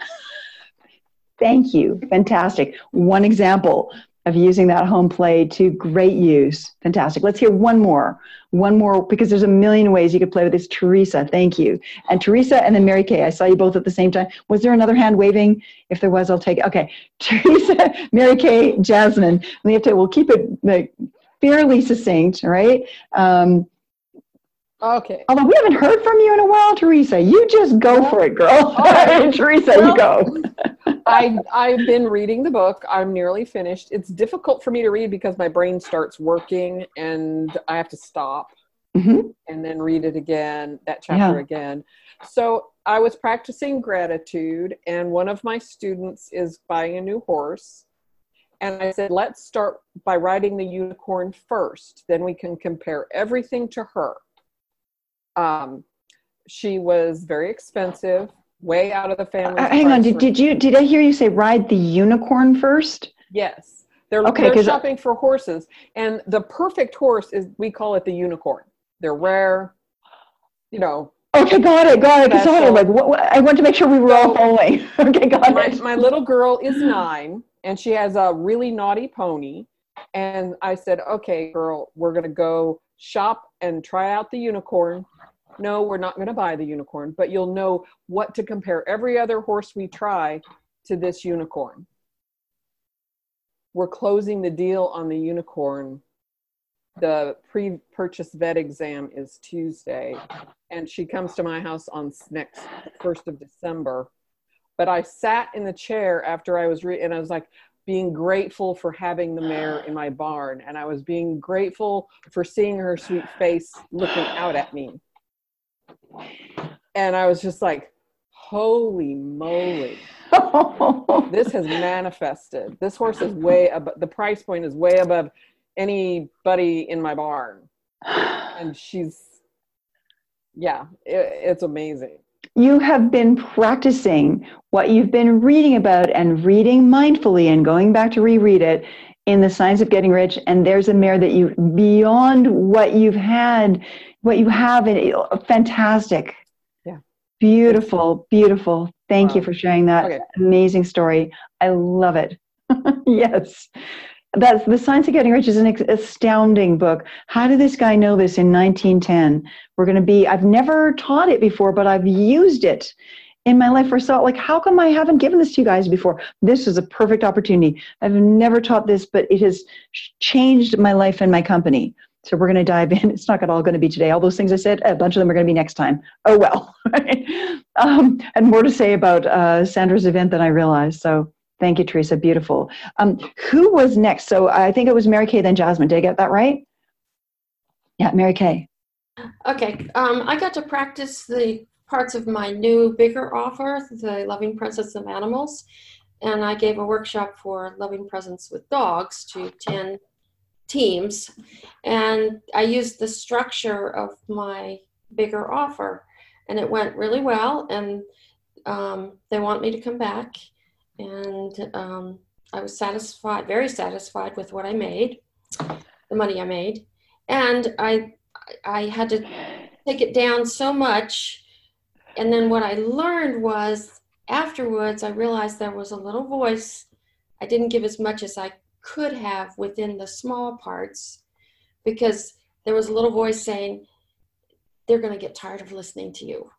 Thank you. Fantastic. One example of using that home play to great use. Fantastic. Let's hear one more. One more, because there's a million ways you could play with this. Teresa, thank you. And Teresa and then Mary Kay, I saw you both at the same time. Was there another hand waving? If there was, I'll take it. Okay. Teresa, Mary Kay, Jasmine. We have to, we'll keep it like, fairly succinct, all right? Um, Okay. Although we haven't heard from you in a while, Teresa. You just go for it, girl. Right. Teresa, well, you go. I, I've been reading the book. I'm nearly finished. It's difficult for me to read because my brain starts working and I have to stop mm-hmm. and then read it again, that chapter yeah. again. So I was practicing gratitude, and one of my students is buying a new horse. And I said, let's start by riding the unicorn first. Then we can compare everything to her. Um, she was very expensive, way out of the family. Uh, hang on, did, did you did I hear you say ride the unicorn first? Yes, they're, okay, they're shopping for horses, and the perfect horse is, we call it the unicorn. They're rare, you know. Okay, got it, got it. Got it. Like, what, what, I want to make sure we were so, all following. Okay, got my, it. My little girl is nine, and she has a really naughty pony. And I said, okay, girl, we're going to go shop and try out the unicorn. No, we're not going to buy the unicorn, but you'll know what to compare every other horse we try to this unicorn. We're closing the deal on the unicorn. The pre-purchase vet exam is Tuesday, and she comes to my house on next first of December. But I sat in the chair after I was, re- and I was like, being grateful for having the mare in my barn. And I was being grateful for seeing her sweet face looking out at me. And I was just like, holy moly, this has manifested. This horse is way above, the price point is way above anybody in my barn. And she's, yeah, it, it's amazing. You have been practicing what you've been reading about and reading mindfully and going back to reread it in The Science of Getting Rich. And there's a mare that you, beyond what you've had, what you have, in, fantastic. Yeah. Beautiful, beautiful. Thank wow. you for sharing that okay. amazing story. I love it. Yes. That's The Science of Getting Rich is an astounding book. How did this guy know this in nineteen ten? We're going to be, I've never taught it before, but I've used it in my life for so, like, how come I haven't given this to you guys before? This is a perfect opportunity. I've never taught this, but it has changed my life and my company. So we're going to dive in. It's not all going to be today. All those things I said, a bunch of them are going to be next time. Oh, well. um, and more to say about uh, Sandra's event than I realized. So thank you, Teresa. Beautiful. Um, who was next? So I think it was Mary Kay, then Jasmine. Did I get that right? Yeah, Mary Kay. Okay. Um, I got to practice the parts of my new bigger offer, the Loving Presence of Animals. And I gave a workshop for Loving Presence with Dogs to ten teams. And I used the structure of my bigger offer. And it went really well. And um, they want me to come back. And um, I was satisfied, very satisfied with what I made, the money I made. And I, I had to take it down so much. And then what I learned was afterwards, I realized there was a little voice. I didn't give as much as I could have within the small parts, because there was a little voice saying, they're going to get tired of listening to you.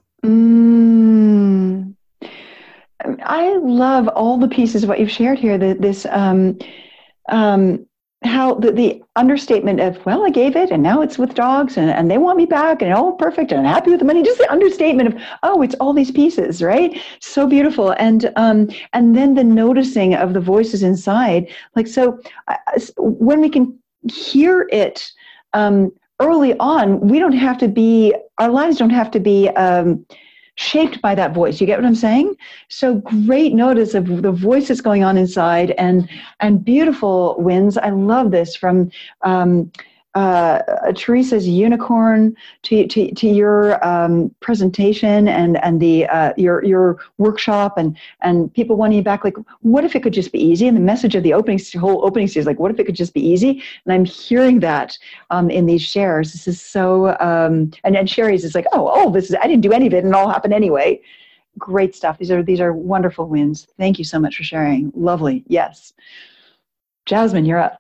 Mm. I love all the pieces of what you've shared here. The, this, um, um, how the, the understatement of, well, I gave it and now it's with dogs and, and they want me back and all perfect and I'm happy with the money. Just the understatement of, oh, it's all these pieces, right? So beautiful. And, um, and then the noticing of the voices inside, like, so uh, when we can hear it, um, early on, we don't have to be, our lives don't have to be, um, shaped by that voice. You get what I'm saying? So great notice of the voice that's going on inside, and and beautiful wins. I love this, from um, uh, Teresa's unicorn to to, to your um, presentation and and the uh, your your workshop, and and people wanting you back. Like, what if it could just be easy? And the message of the opening whole opening series, like, what if it could just be easy? And I'm hearing that um, in these shares. This is so. Um, and and Sherry's is like, oh oh, this is, I didn't do any of it, and it all happened anyway. Great stuff. These are these are wonderful wins. Thank you so much for sharing. Lovely. Yes. Jasmine, you're up.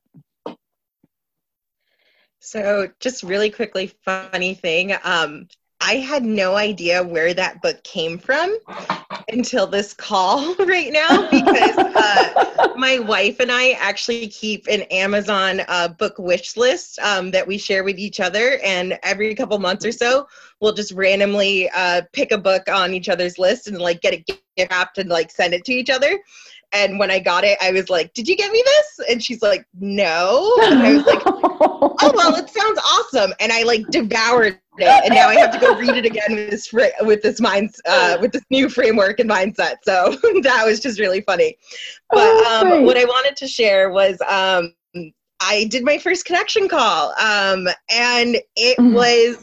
So just really quickly, funny thing. Um, I had no idea where that book came from until this call right now, because uh, my wife and I actually keep an Amazon uh, book wish list um, that we share with each other. And every couple months or so, we'll just randomly uh, pick a book on each other's list and like get it gift wrapped and like send it to each other. And when I got it, I was like, did you get me this? And she's like, no. And I was like, oh, well, it sounds awesome. And I like devoured it. And now I have to go read it again with this, fr- with this mind, uh, with this new framework and mindset. So that was just really funny. But um, what I wanted to share was um, I did my first connection call. Um, and it mm. was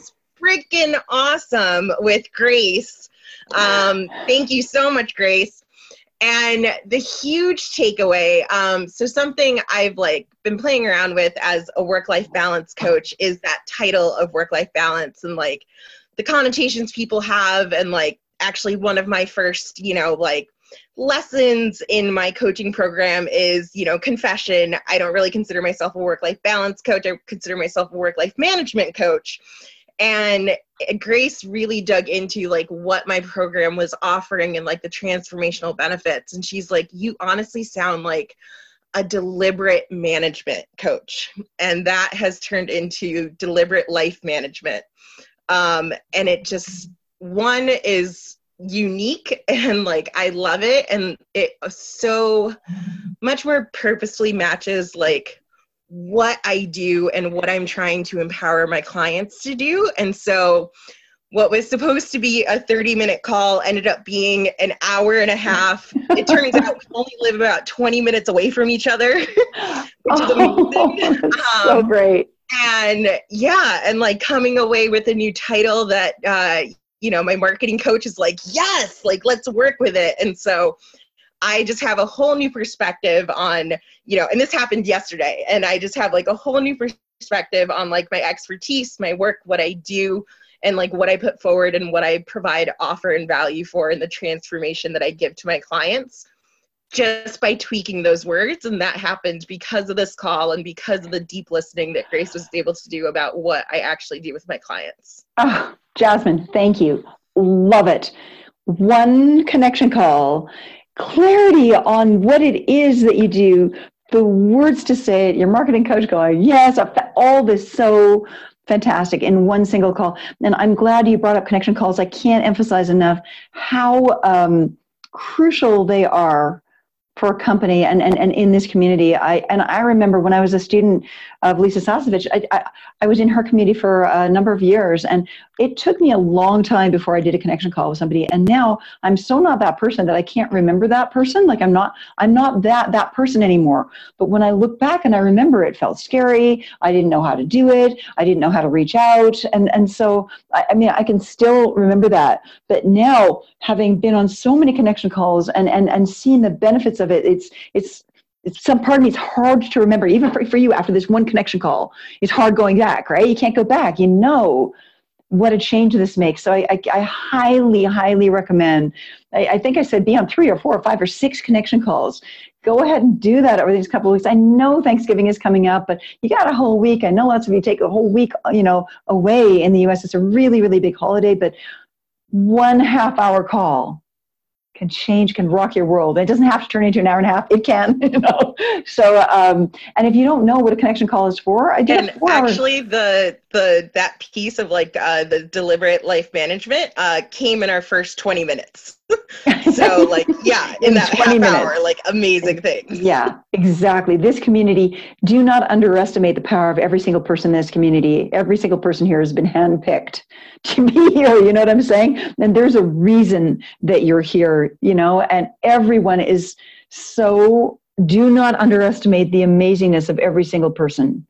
freaking awesome with Grace. Um, thank you so much, Grace. And the huge takeaway, um, so something I've like been playing around with as a work-life balance coach is that title of work-life balance and like the connotations people have. And like actually one of my first, you know, like lessons in my coaching program is, you know, confession. I don't really consider myself a work-life balance coach. I consider myself a work-life management coach. And Grace really dug into like what my program was offering and like the transformational benefits. And she's like, you honestly sound like a deliberate management coach. And that has turned into deliberate life management. Um, and it just, one is unique and like, I love it. And it so much more purposely matches like what I do and what I'm trying to empower my clients to do. And so what was supposed to be a thirty minute call ended up being an hour and a half. It turns out we only live about twenty minutes away from each other, which is amazing. Oh, so um, great. And yeah, and like coming away with a new title that, uh, you know, my marketing coach is like, yes, like let's work with it. And so I just have a whole new perspective on, you know, and this happened yesterday, and I just have like a whole new perspective on like my expertise, my work, what I do, and like what I put forward and what I provide, offer, and value for, and the transformation that I give to my clients just by tweaking those words. And that happened because of this call and because of the deep listening that Grace was able to do about what I actually do with my clients. Oh, Jasmine, thank you. Love it. One connection call, clarity on what it is that you do, the words to say it, your marketing coach going, yes, all this so fantastic in one single call. And I'm glad you brought up connection calls. I can't emphasize enough how um, crucial they are for a company and, and, and in this community. I and I remember when I was a student of Lisa Sasevich, I, I, I was in her community for a number of years, and it took me a long time before I did a connection call with somebody. And now I'm so not that person that I can't remember that person. Like I'm not, I'm not that, that person anymore. But when I look back and I remember, it felt scary. I didn't know how to do it. I didn't know how to reach out. And, and so, I, I mean, I can still remember that. But now, having been on so many connection calls and, and, and seeing the benefits of it, it's, it's, It's some part of me, it's hard to remember, even for, for you after this one connection call. It's hard going back, right? You can't go back. You know what a change this makes. So I, I, I highly, highly recommend, I, I think I said be on three or four or five or six connection calls. Go ahead and do that over these couple of weeks. I know Thanksgiving is coming up, but you got a whole week. I know lots of you take a whole week, you know, away in the U S. It's a really, really big holiday, but one half hour call can change, can rock your world. It doesn't have to turn into an hour and a half. It can, you know. So, um, and if you don't know what a connection call is for, I did and actually hours. the the that piece of like uh, the deliberate life management uh, came in our first twenty minutes. So, like, yeah, in, in that half minutes. hour, like, amazing things. Yeah, exactly. This community, do not underestimate the power of every single person in this community. Every single person here has been handpicked to be here, you know what I'm saying? And there's a reason that you're here, you know, and everyone is so, do not underestimate the amazingness of every single person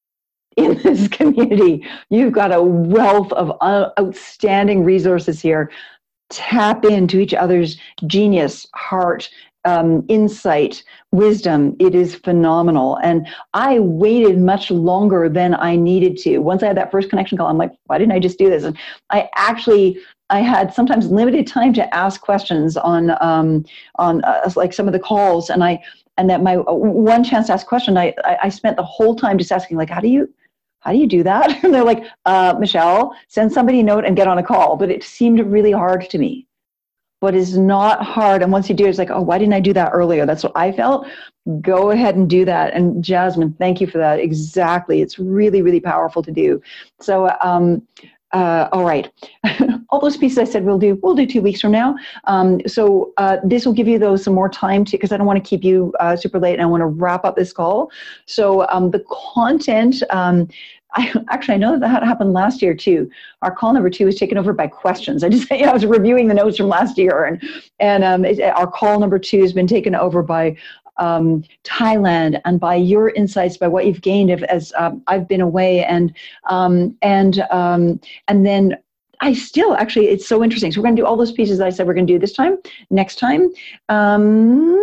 in this community. You've got a wealth of uh, outstanding resources here. Tap into each other's genius, heart, um, insight, wisdom. It is phenomenal. And I waited much longer than I needed to. Once I had that first connection call, I'm like, why didn't I just do this? And I actually, I had sometimes limited time to ask questions on, um, on uh, like some of the calls. And I, and that my uh, one chance to ask a question, I, I, I spent the whole time just asking, like, how do you, how do you do that? And they're like, uh, Michelle, send somebody a note and get on a call. But it seemed really hard to me. But it's not hard. And once you do it, it's like, oh, why didn't I do that earlier? That's what I felt. Go ahead and do that. And Jasmine, thank you for that. Exactly. It's really, really powerful to do. So, um, uh, all right. All those pieces I said we'll do, we'll do two weeks from now. Um, so uh, this will give you those some more time to, because I don't want to keep you uh, super late and I want to wrap up this call. So um, the content, um, I, actually, I know that that happened last year too. Our call number two was taken over by questions. I just, you know, I was reviewing the notes from last year, and and um, it, our call number two has been taken over by um, Thailand and by your insights, by what you've gained of, as um, I've been away, and um, and um, and then I still actually, it's so interesting. So we're going to do all those pieces that I said we're going to do this time, next time. Um,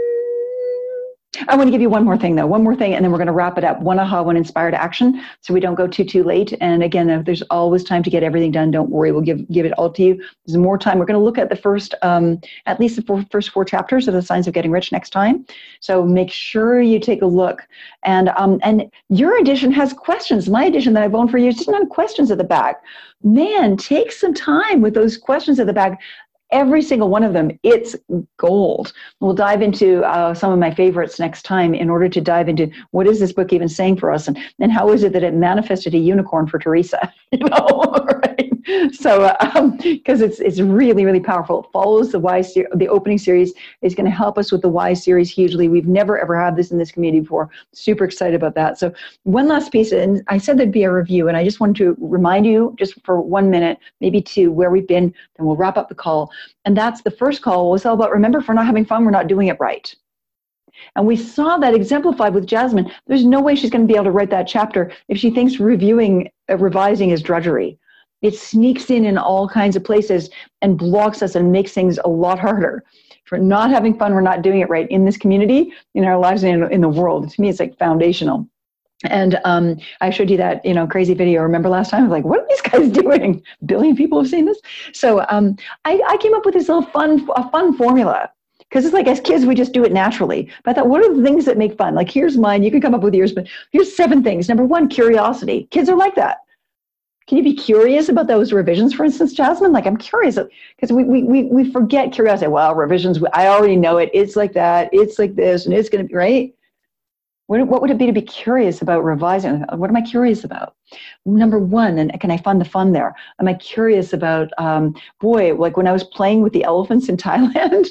I want to give you one more thing, though, one more thing, and then we're going to wrap it up. One aha, one inspired action, so we don't go too, too late. And again, if there's always time to get everything done, don't worry. We'll give give it all to you. There's more time. We're going to look at the first, um, at least the four, first four chapters of The Science of Getting Rich next time. So make sure you take a look. And um, and your edition has questions. My edition that I've owned for years doesn't have questions at the back. Man, take some time with those questions at the back. Every single one of them, it's gold. We'll dive into uh, some of my favorites next time in order to dive into what is this book even saying for us, and, and how is it that it manifested a unicorn for Teresa, you know, right? So, because um, it's it's really, really powerful. It follows the Why, ser- the opening series is going to help us with the Why series hugely. We've never, ever had this in this community before. Super excited about that. So one last piece, and I said there'd be a review, and I just wanted to remind you just for one minute, maybe two, where we've been, then we'll wrap up the call. And that's the first call was all about, remember, if we're not having fun, we're not doing it right. And we saw that exemplified with Jasmine. There's no way she's going to be able to write that chapter if she thinks reviewing, uh, revising is drudgery. It sneaks in in all kinds of places and blocks us and makes things a lot harder. For not having fun, we're not doing it right in this community, in our lives, and in, in the world. To me, it's like foundational. And um, I showed you that, you know, crazy video. Remember last time? I was like, what are these guys doing? A billion people have seen this. So um, I, I came up with this little fun, a fun formula. Because it's like, as kids, we just do it naturally. But I thought, what are the things that make fun? Like, here's mine. You can come up with yours, but here's seven things. Number one, curiosity. Kids are like that. Can you be curious about those revisions, for instance, Jasmine? Like, I'm curious, because we, we, we, we forget curiosity. Well, revisions, I already know it. It's like that. It's like this, and it's going to be, right? What, what would it be to be curious about revising? What am I curious about? Number one, and can I find the fun there? Am I curious about, um, boy, like when I was playing with the elephants in Thailand,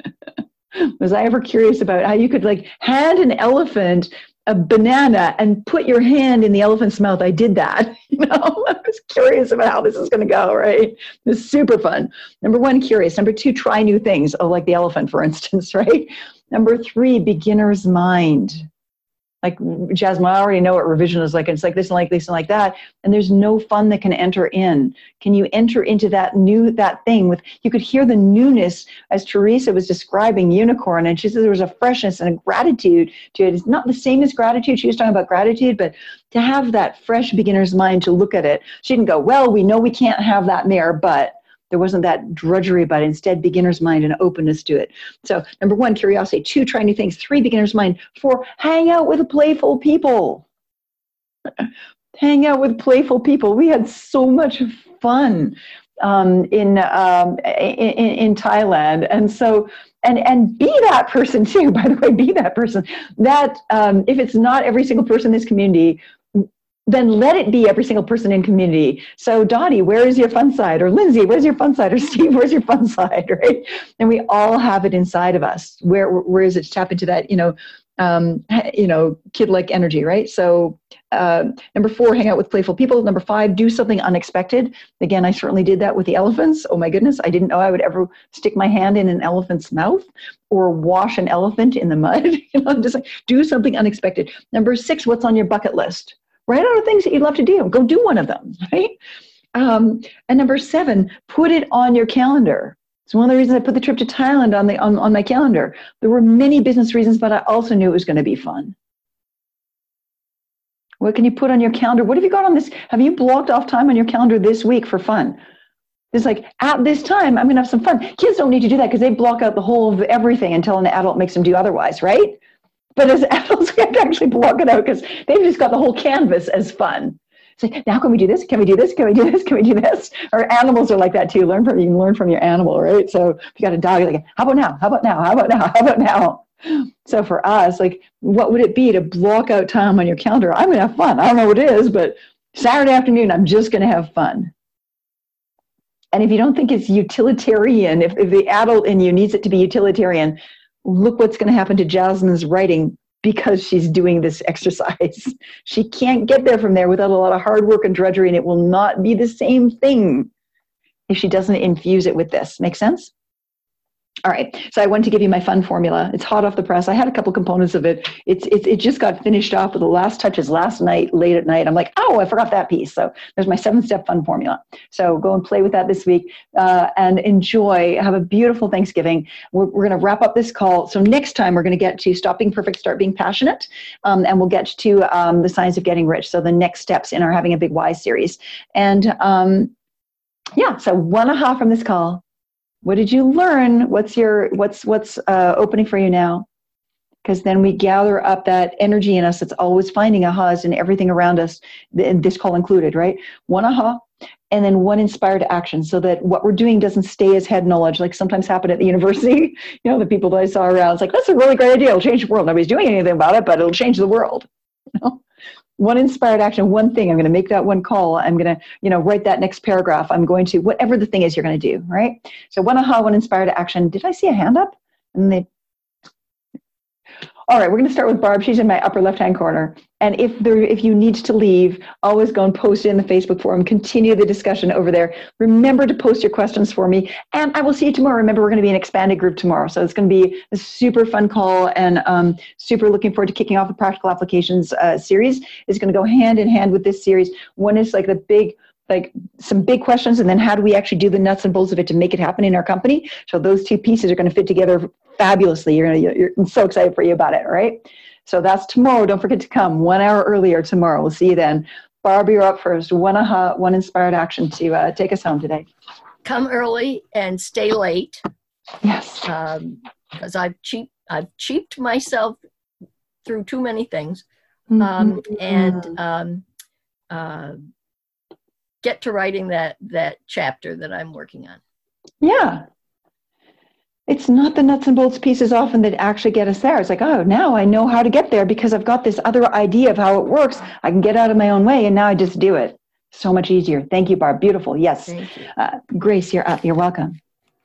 was I ever curious about how you could like hand an elephant a banana and put your hand in the elephant's mouth? I did that. You know, I was curious about how this is going to go, right? It's super fun. Number one, curious. Number two, try new things. Oh, like the elephant, for instance, right? Number three, beginner's mind. Like, Jasmine, I already know what revision is like. It's like this and like this and like that. And there's no fun that can enter in. Can you enter into that new, that thing with, you could hear the newness as Teresa was describing unicorn. And she said there was a freshness and a gratitude to it. It's not the same as gratitude. She was talking about gratitude, but to have that fresh beginner's mind to look at it. She didn't go, well, we know we can't have that mare, but there wasn't that drudgery, but instead beginner's mind and openness to it. So number one, curiosity. Two, try new things. Three, beginner's mind. Four, hang out with playful people. Hang out with playful people. We had so much fun um, in, um, in in Thailand, and so and and be that person too. By the way, be that person. That um, if it's not every single person in this community, then let it be every single person in community. So Dottie, where is your fun side? Or Lindsay, where's your fun side? Or Steve, where's your fun side, right? And we all have it inside of us. Where where is it to tap into that, you know, um, you know, kid-like energy, right? So uh, number four, hang out with playful people. Number five, do something unexpected. Again, I certainly did that with the elephants. Oh my goodness, I didn't know I would ever stick my hand in an elephant's mouth or wash an elephant in the mud. You know, just like, do something unexpected. Number six, what's on your bucket list? Write out the things that you'd love to do. Go do one of them, right? Um, and number seven, put it on your calendar. It's one of the reasons I put the trip to Thailand on, the, on, on my calendar. There were many business reasons, but I also knew it was going to be fun. What can you put on your calendar? What have you got on this? Have you blocked off time on your calendar this week for fun? It's like, at this time, I'm going to have some fun. Kids don't need to do that because they block out the whole of everything until an adult makes them do otherwise, right? But as adults, we have to actually block it out because they've just got the whole canvas as fun. It's like, now can we do this? Can we do this? Can we do this? Can we do this? Our animals are like that too. Learn from, you can learn from your animal, right? So if you got a dog, you're like, how about now? How about now? How about now? How about now? So for us, like, what would it be to block out time on your calendar? I'm going to have fun. I don't know what it is, but Saturday afternoon, I'm just going to have fun. And if you don't think it's utilitarian, if, if the adult in you needs it to be utilitarian, look what's going to happen to Jasmine's writing because she's doing this exercise. She can't get there from there without a lot of hard work and drudgery, and it will not be the same thing if she doesn't infuse it with this. Make sense? All right. So I wanted to give you my fun formula. It's hot off the press. I had a couple components of it. It's, it's it just got finished off with the last touches last night, late at night. I'm like, oh, I forgot that piece. So there's my seven-step fun formula. So go and play with that this week uh, and enjoy. Have a beautiful Thanksgiving. We're, we're going to wrap up this call. So next time we're going to get to Stop Being Perfect, Start Being Passionate. Um, and we'll get to um, the Science of Getting Rich. So the next steps in our Having a Big Why series. And um, yeah, so one aha from this call. What did you learn? What's your what's what's uh, opening for you now? Because then we gather up that energy in us that's always finding ahas in everything around us, this call included, right? One aha, and then one inspired action, so that what we're doing doesn't stay as head knowledge, like sometimes happened at the university. You know, the people that I saw around, it's like, that's a really great idea. It'll change the world. Nobody's doing anything about it, but it'll change the world. You know? One inspired action, one thing. I'm going to make that one call. I'm going to, you know, write that next paragraph. I'm going to, whatever the thing is you're going to do, right? So one aha, one inspired action. Did I see a hand up? And they, all right, we're going to start with Barb. She's in my upper left-hand corner. And if there, if you need to leave, always go and post it in the Facebook forum. Continue the discussion over there. Remember to post your questions for me. And I will see you tomorrow. Remember, we're going to be an expanded group tomorrow. So it's going to be a super fun call, and um, super looking forward to kicking off the Practical Applications uh, series. It's going to go hand in hand with this series. One is like the big, like some big questions, and then how do we actually do the nuts and bolts of it to make it happen in our company? So those two pieces are going to fit together fabulously. You're going to, you're, I'm so excited for you about it, right? So that's tomorrow. Don't forget to come one hour earlier tomorrow. We'll see you then. Barbie, you're up first. One aha, one inspired action to uh, take us home today. Come early and stay late. Yes. Because um, I've cheap, I've cheaped myself through too many things, Mm-hmm. um, and um, uh, get to writing that that chapter that I'm working on. Yeah. It's not the nuts and bolts pieces often that actually get us there. It's like, oh, now I know how to get there because I've got this other idea of how it works. I can get out of my own way, and now I just do it. So much easier. Thank you, Barb. Beautiful. Yes. Thank you. Uh, Grace, you're up. You're welcome.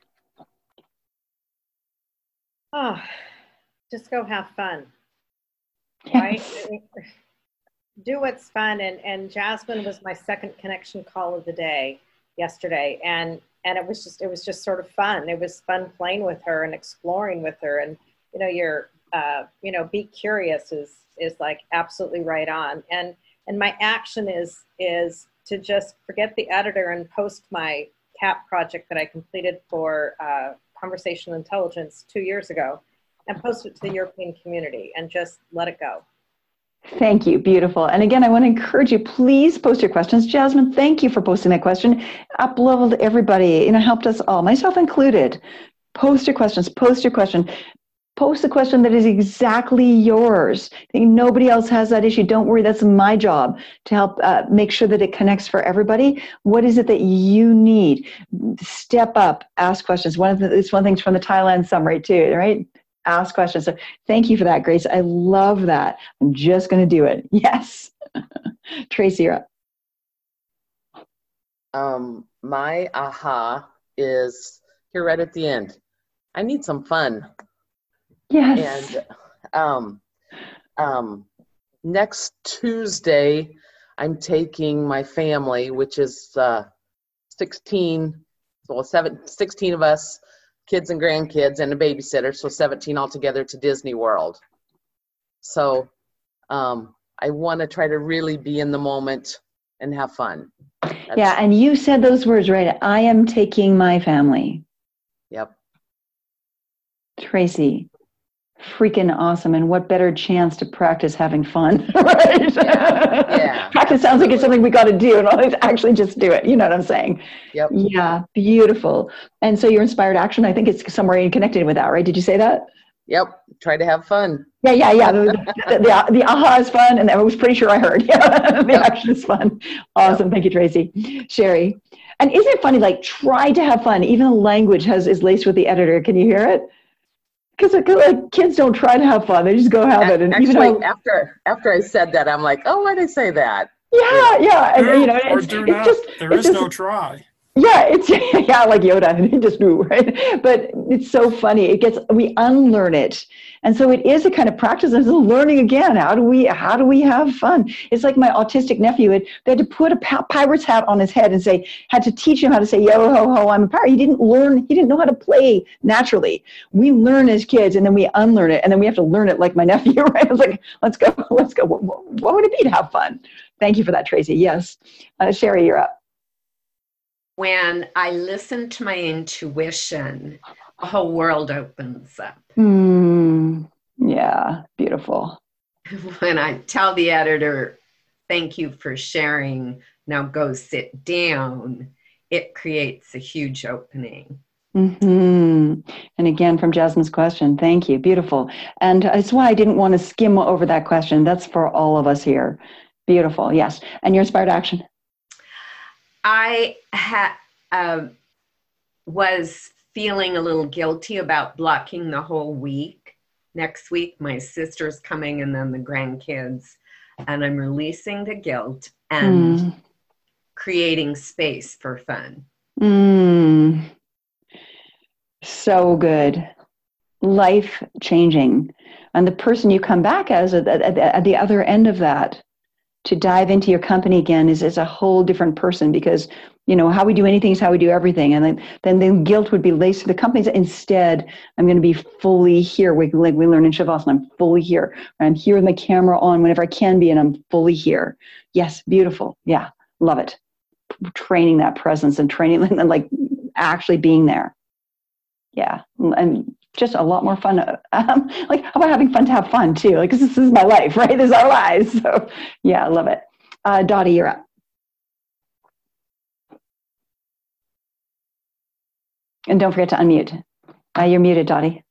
Oh, just go have fun. Yes. Right? Do what's fun. And, and Jasmine was my second connection call of the day yesterday. And And it was just, it was just sort of fun. It was fun playing with her and exploring with her. And, you know, you're, uh, you know, be curious is, is like absolutely right on. And, and my action is, is to just forget the editor and post my C A P project that I completed for uh, conversational intelligence two years ago, and post it to the European community and just let it go. Thank you. Beautiful. And again, I want to encourage you, please post your questions. Jasmine, thank you for posting that question. Up-leveled everybody, you know, helped us all, myself included. Post your questions, post your question. Post the question that is exactly yours. I think nobody else has that issue. Don't worry, that's my job to help uh, make sure that it connects for everybody. What is it that you need? Step up, ask questions. One of the, it's one thing from the Thailand summary too, right? Ask questions. So thank you for that, Grace. I love that. I'm just going to do it. Yes. Tracy, you're up. Um, my aha is here right at the end. I need some fun. Yes. And um, um, next Tuesday, I'm taking my family, which is uh, sixteen, well, seven, sixteen of us, kids and grandkids, and a babysitter, so seventeen altogether, to Disney World. So um, I want to try to really be in the moment and have fun. That's, yeah, and you said those words right. I am taking my family. Yep. Tracy, freaking awesome. And what better chance to practice having fun, right? Yeah. yeah Practice sounds like it's something we got to do, and let's actually just do it. You know what I'm saying? Yep. Yeah, beautiful. And so your inspired action, I think it's somewhere connected with that, right? Did you say that? Yep. Try to have fun. Yeah, yeah, yeah. The, the, the, the aha is fun, and I was pretty sure I heard. Yeah, the yep. action is fun. Awesome. Yep. Thank you, Tracy. Sherry. And isn't it funny, like, try to have fun. Even the language has is laced with the editor. Can you hear it? Because like, kids don't try to have fun. They just go have it. And Actually, even though, after, after I said that, I'm like, oh, why did I say that? Yeah, yeah. And, do, you know, or it's, do it's not. just, there it's is just, no try. Yeah, it's yeah, like Yoda, he just knew, right? But it's so funny. It gets we unlearn it, and so it is a kind of practice. It's learning again. How do we how do we have fun? It's like my autistic nephew had they had to put a pirate's hat on his head and say had to teach him how to say yo ho ho I'm a pirate. He didn't learn. He didn't know how to play naturally. We learn as kids, and then we unlearn it, and then we have to learn it like my nephew. Right? I was like, let's go, let's go. What, what would it be to have fun? Thank you for that, Tracy. Yes, uh, Sherry, you're up. When I listen to my intuition, the whole world opens up. Mm, yeah, beautiful. When I tell the editor, thank you for sharing, now go sit down, it creates a huge opening. Mm-hmm. And again, from Jasmine's question, thank you, beautiful. And that's why I didn't want to skim over that question. That's for all of us here. Beautiful, yes. And your inspired action? I ha- uh, was feeling a little guilty about blocking the whole week. Next week, my sister's coming and then the grandkids. And I'm releasing the guilt and mm. creating space for fun. Mm. So good. Life changing. And the person you come back as at, at, at the other end of that, to dive into your company again is, is a whole different person, because, you know, how we do anything is how we do everything. And then, then the guilt would be laced to the companies. Instead, I'm going to be fully here. We, like we learn in Shavasana, I'm fully here. I'm here with my camera on whenever I can be, and I'm fully here. Yes, beautiful. Yeah, love it. Training that presence and training and like actually being there. Yeah, and just a lot more fun. Um, like, how about having fun to have fun too? Like, this is my life, right? This is our lives. So, yeah, I love it. Uh, Dottie, you're up. And don't forget to unmute. Uh, you're muted, Dottie.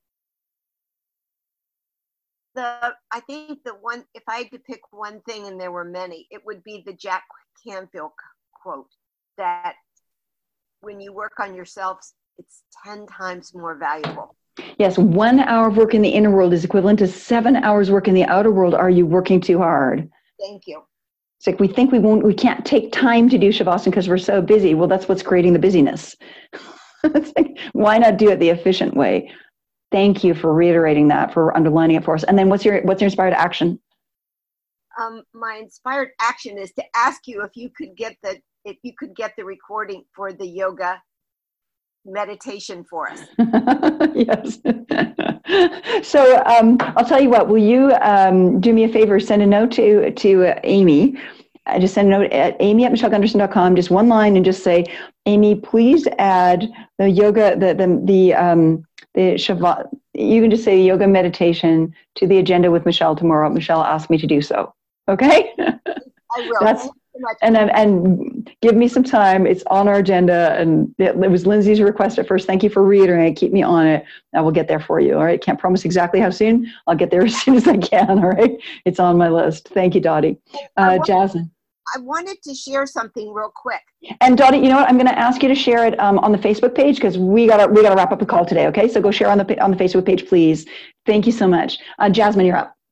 The I think the one, if I had to pick one thing, and there were many, it would be the Jack Canfield quote that when you work on yourself, it's ten times more valuable. Yes, one hour of work in the inner world is equivalent to seven hours work in the outer world. Are you working too hard? Thank you. It's like we think we won't, we can't take time to do Shavasana because we're so busy. Well, that's what's creating the busyness. It's like, why not do it the efficient way? Thank you for reiterating that, for underlining it for us. And then what's your what's your inspired action? Um, my inspired action is to ask you if you could get the if you could get the recording for the yoga meditation for us. Yes. So um, I'll tell you what, will you um, do me a favor, send a note to, to uh, Amy. I just send a note at amy at michelle gunderson dot com, just one line, and just say, Amy, please add the yoga, the, the, the, um, the Shabbat, you can just say yoga meditation to the agenda with Michelle tomorrow. Michelle asked me to do so. Okay? I will. That's, and then, and give me some time. It's on our agenda, and it, it was Lindsay's request at first. Thank you for reiterating it. Keep me on it. I will get there for you. All right. Can't promise exactly how soon. I'll get there as soon as I can. All right. It's on my list. Thank you, Dottie. Uh, Jasmine. I wanted to share something real quick. And Dottie, you know what? I'm going to ask you to share it um, on the Facebook page, because we got to we got to wrap up the call today. Okay. So go share on the on the Facebook page, please. Thank you so much. Uh, Jasmine, you're up.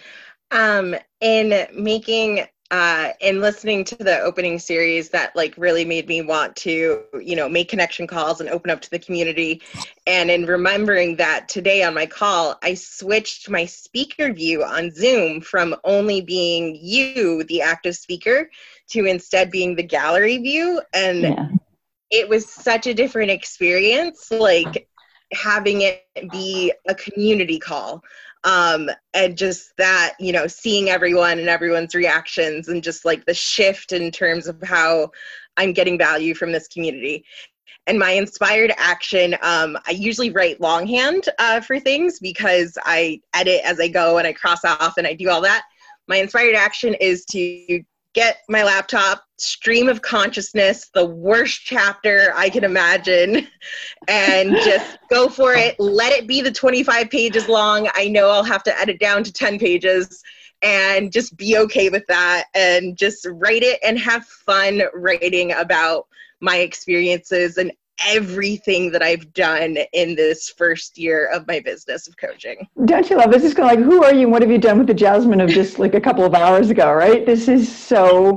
Um, in making. Uh, and listening to the opening series, that like really made me want to, you know, make connection calls and open up to the community. And in remembering that today on my call, I switched my speaker view on Zoom from only being you, the active speaker, to instead being the gallery view. And yeah. It was such a different experience, like having it be a community call. Um, and just that, you know, seeing everyone and everyone's reactions, and just like the shift in terms of how I'm getting value from this community. And my inspired action, um, I usually write longhand uh, for things, because I edit as I go and I cross off and I do all that. My inspired action is to get my laptop, stream of consciousness, the worst chapter I can imagine, and just go for it. Let it be the twenty-five pages long. I know I'll have to edit down to ten pages, and just be okay with that, and just write it and have fun writing about my experiences and everything that I've done in this first year of my business of coaching. Don't you love this? It's kind of like, who are you and what have you done with the Jasmine of just like a couple of hours ago, right? This is so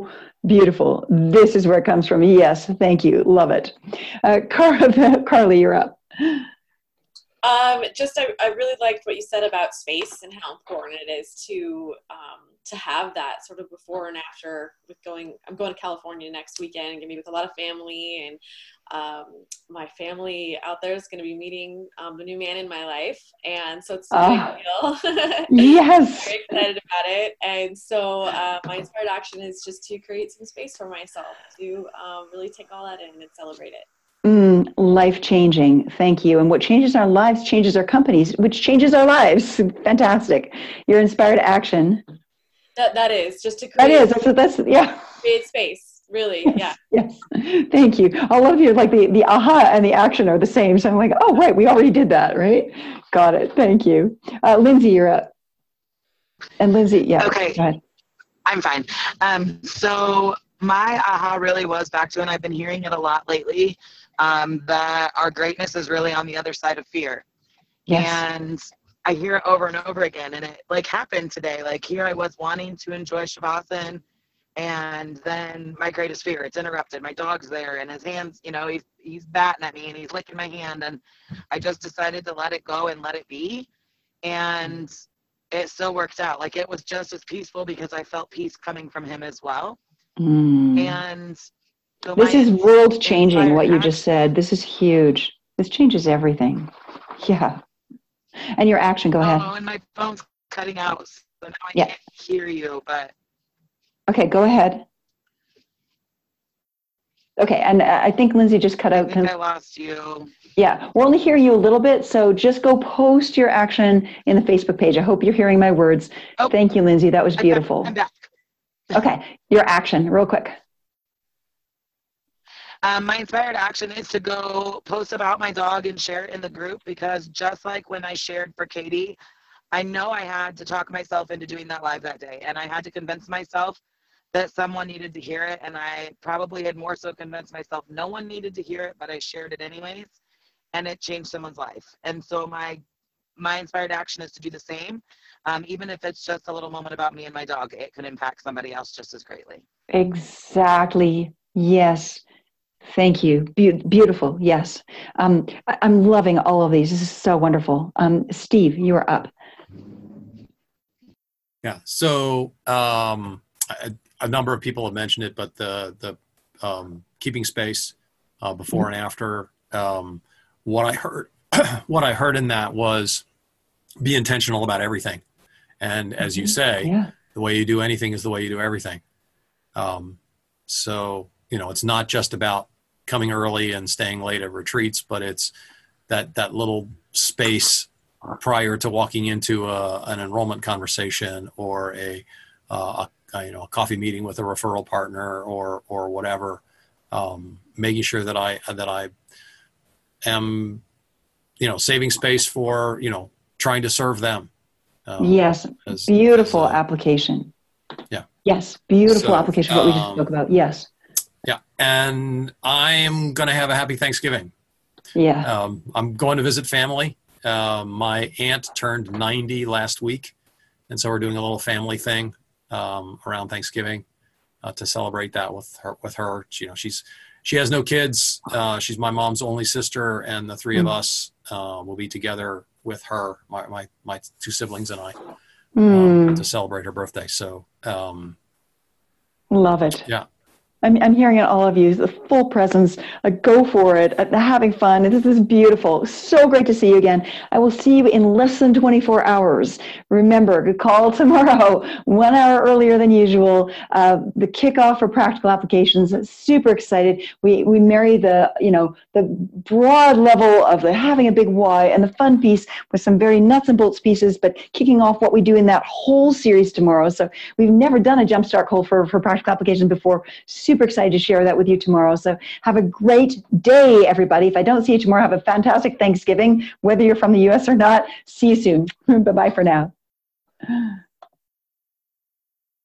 Beautiful. This is where it comes from. Yes, thank you. Love it. Uh, Car- Carly, you're up. Um, just I, I really liked what you said about space and how important it is to um, to have that sort of before and after. With going, I'm going to California next weekend, gonna be with a lot of family, and um, my family out there is going to be meeting um, the new man in my life, and so it's a uh, big deal. Yes, I'm very excited about it, and so uh, my inspired action is just to create some space for myself to um, really take all that in and celebrate it. Mm, life-changing. Thank you. And what changes our lives changes our companies, which changes our lives. Fantastic. Your inspired action. That that is just to create. That is. That's, that's yeah. Create space. Really. Yes, Yeah. Yes. Thank you. I love you. Like the the aha and the action are the same. So I'm like, oh right, we already did that, right? Got it. Thank you. Uh, Lindsay, you're up. And Lindsay, yeah. Okay. Go ahead. I'm fine. Um, so my aha really was back to, and I've been hearing it a lot lately, um, that our greatness is really on the other side of fear. Yes. And I hear it over and over again, and it like happened today. Like here I was wanting to enjoy Shavasana, and then my greatest fear, it's interrupted. My dog's there, and his hands, you know, he's he's batting at me, and he's licking my hand, and I just decided to let it go and let it be, and it still worked out. Like it was just as peaceful because I felt peace coming from him as well. Mm. And so this is world changing, what you action, just said. This is huge. This changes everything. Yeah. And your action, go ahead. Oh, and my phone's cutting out, so now I yeah. can't hear you, but. Okay, go ahead. Okay, and I think Lindsay just cut I out. think I lost you. Yeah, we're only hearing you a little bit, so just go post your action in the Facebook page. I hope you're hearing my words. Oh. Thank you, Lindsay. That was beautiful. I'm back. Okay, your action, real quick. Um, my inspired action is to go post about my dog and share it in the group, because just like when I shared for Katie, I know I had to talk myself into doing that live that day, and I had to convince myself that someone needed to hear it, and I probably had more so convinced myself no one needed to hear it, but I shared it anyways, and it changed someone's life. And so my my inspired action is to do the same. Um, even if it's just a little moment about me and my dog, it could impact somebody else just as greatly. Exactly. Yes. Thank you. Be- beautiful. Yes. Um, I- I'm loving all of these. This is so wonderful. Um, Steve, you are up. Yeah. So um, a, a number of people have mentioned it, but the the um, keeping space uh, before mm-hmm. and after. Um, what I heard, what I heard in that was be intentional about everything, and as you say, yeah. the way you do anything is the way you do everything. Um, so you know, it's not just about coming early and staying late at retreats, but it's that that little space prior to walking into a, an enrollment conversation or a, uh, a you know a coffee meeting with a referral partner or or whatever, um, making sure that I that I am you know saving space for you know trying to serve them. Um, yes, as, beautiful as a, application. Yeah. Yes, beautiful so, application. What um, we just spoke about. Yes. Yeah, and I'm going to have a happy Thanksgiving. Yeah. Um, I'm going to visit family. Uh, my aunt turned ninety last week, and so we're doing a little family thing um, around Thanksgiving uh, to celebrate that with her. With her, you know, she's she has no kids. Uh, she's my mom's only sister, and the three mm. of us uh, will be together with her, my my, my two siblings and I, mm. um, to celebrate her birthday. So, um, love it. Yeah. I'm, I'm hearing it all of you, the full presence, uh, go for it, uh, having fun. This is beautiful. So great to see you again. I will see you in less than twenty-four hours. Remember, call tomorrow, one hour earlier than usual. Uh, the kickoff for practical applications. Super excited. We we marry the, you know, the broad level of the having a big why and the fun piece with some very nuts and bolts pieces, but kicking off what we do in that whole series tomorrow. So we've never done a jumpstart call for, for practical applications before. Super Super excited to share that with you tomorrow. So have a great day, everybody. If I don't see you tomorrow, have a fantastic Thanksgiving, whether you're from the U S or not. See you soon. Bye-bye for now.